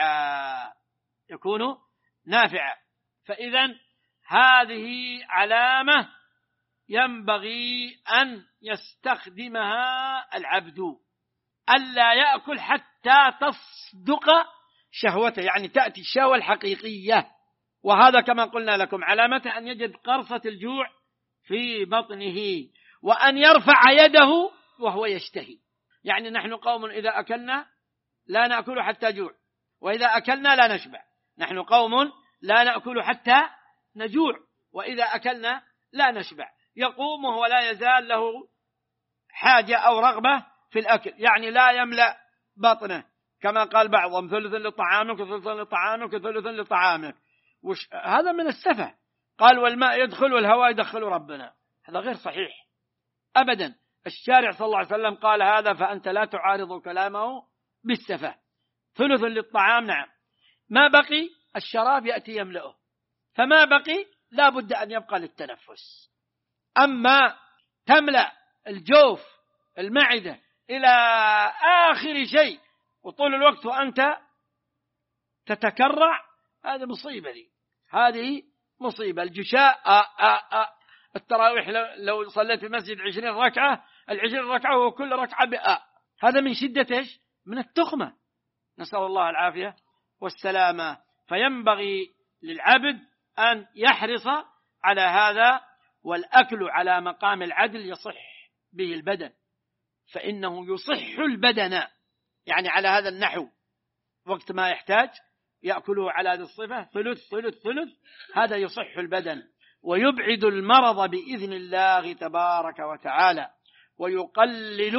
S1: نافعا. فإذا هذه علامة ينبغي أن يستخدمها العبد، ألا يأكل حتى تصدق شهوته، يعني تأتي الشهوة الحقيقية. وهذا كما قلنا لكم علامته أن يجد قرصة الجوع في بطنه، وأن يرفع يده وهو يشتهي. يعني نحن قوم إذا أكلنا لا نأكل حتى جوع، وإذا أكلنا لا نشبع، نحن قوم لا نأكل حتى نجوع، وإذا أكلنا لا نشبع. يقوم وهو لا يزال له حاجة أو رغبة في الأكل، يعني لا يملأ بطنه، كما قال بعضهم ثلث لطعامك وثلث لطعامك وثلث لطعامك. هذا من السفه. قال والماء يدخل والهواء يدخل ربنا، هذا غير صحيح أبدا. الشارع صلى الله عليه وسلم قال هذا، فأنت لا تعارض كلامه بالسفه. ثلث للطعام نعم، ما بقي الشراب يأتي يملأه، فما بقي لا بد أن يبقى للتنفس. أما تملأ الجوف المعدة إلى آخر شيء وطول الوقت وأنت تتكرع، هذه مصيبة دي، هذه مصيبة. الجشاء التراويح لو صليت في المسجد 20 ركعة، 20 ركعة وكل ركعة بآ، هذا من شدة إيش؟ من التخمة، نسأل الله العافية والسلامة. فينبغي للعبد أن يحرص على هذا، والأكل على مقام العدل يصح به البدن، فإنه يصح البدن، يعني على هذا النحو، وقت ما يحتاج يأكله على هذه الصفة، ثلث ثلث ثلث، هذا يصح البدن ويبعد المرض بإذن الله تبارك وتعالى، ويقلل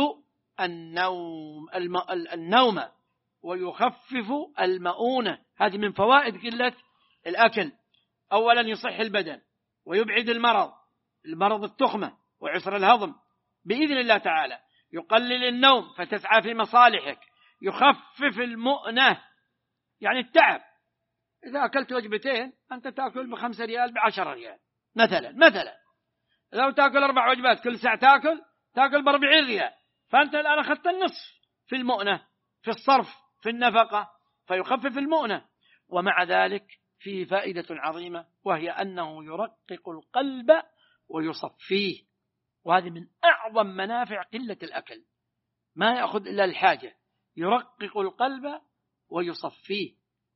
S1: النوم ويخفف المؤونة. هذه من فوائد قلة الأكل. أولا يصح البدن ويبعد المرض التخمة وعسر الهضم بإذن الله تعالى، يقلل النوم فتسعى في مصالحك، يخفف المؤنة يعني التعب. إذا أكلت وجبتين أنت تأكل ب5 ريال ب10 ريال مثلا، لو تأكل 4 وجبات كل ساعة تأكل ب40 ريال، فأنت الآن أخذت النصف في المؤنة، في الصرف، في النفقة، فيخفف المؤنة. ومع ذلك فيه فائدة عظيمة، وهي أنه يرقق القلب ويصفيه، وهذه من أعظم منافع قلة الأكل، ما يأخذ إلا الحاجة، يرقق القلب ويصفيه،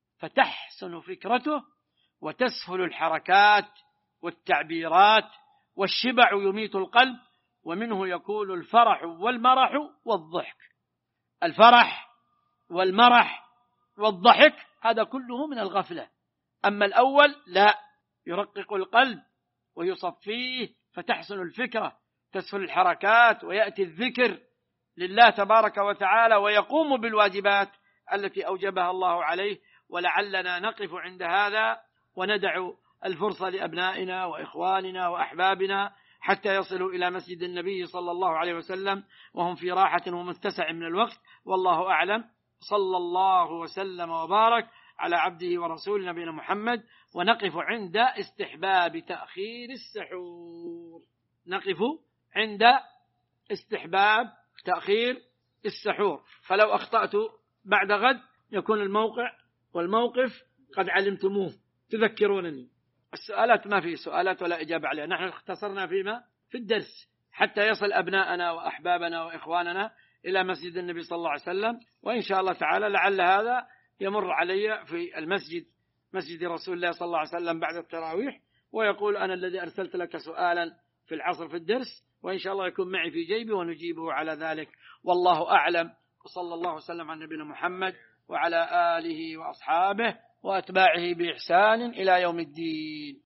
S1: فتحسن فكرته وتسهل الحركات والتعبيرات، والشبع يميت القلب، ومنه يكون الفرح والمرح والضحك. الفرح والمرح والضحك هذا كله من الغفلة. أما الأول لا، يرقق القلب ويصفيه فتحسن الفكرة، تسهل الحركات، ويأتي الذكر لله تبارك وتعالى، ويقوم بالواجبات التي أوجبها الله عليه. ولعلنا نقف عند هذا وندع الفرصة لأبنائنا وإخواننا وأحبابنا حتى يصلوا إلى مسجد النبي صلى الله عليه وسلم وهم في راحة ومتسع من الوقت، والله أعلم. صلى الله وسلم وبارك على عبده ورسوله نبينا محمد. ونقف عند استحباب تأخير السحور، نقف عند استحباب تأخير السحور. فلو أخطأت بعد غد يكون الموقع والموقف قد علمتموه، تذكرونني. السؤالات ما في سؤالات ولا إجابة عليها، نحن اختصرنا فيما في الدرس حتى يصل أبناءنا وأحبابنا وإخواننا إلى مسجد النبي صلى الله عليه وسلم. وإن شاء الله تعالى لعل هذا يمر علي في المسجد، مسجد رسول الله صلى الله عليه وسلم بعد التراويح، ويقول أنا الذي أرسلت لك سؤالا في العصر في الدرس، وإن شاء الله يكون معي في جيبي ونجيبه على ذلك، والله أعلم. وصلى الله وسلم على نبينا محمد وعلى آله وأصحابه وأتباعه بإحسان إلى يوم الدين.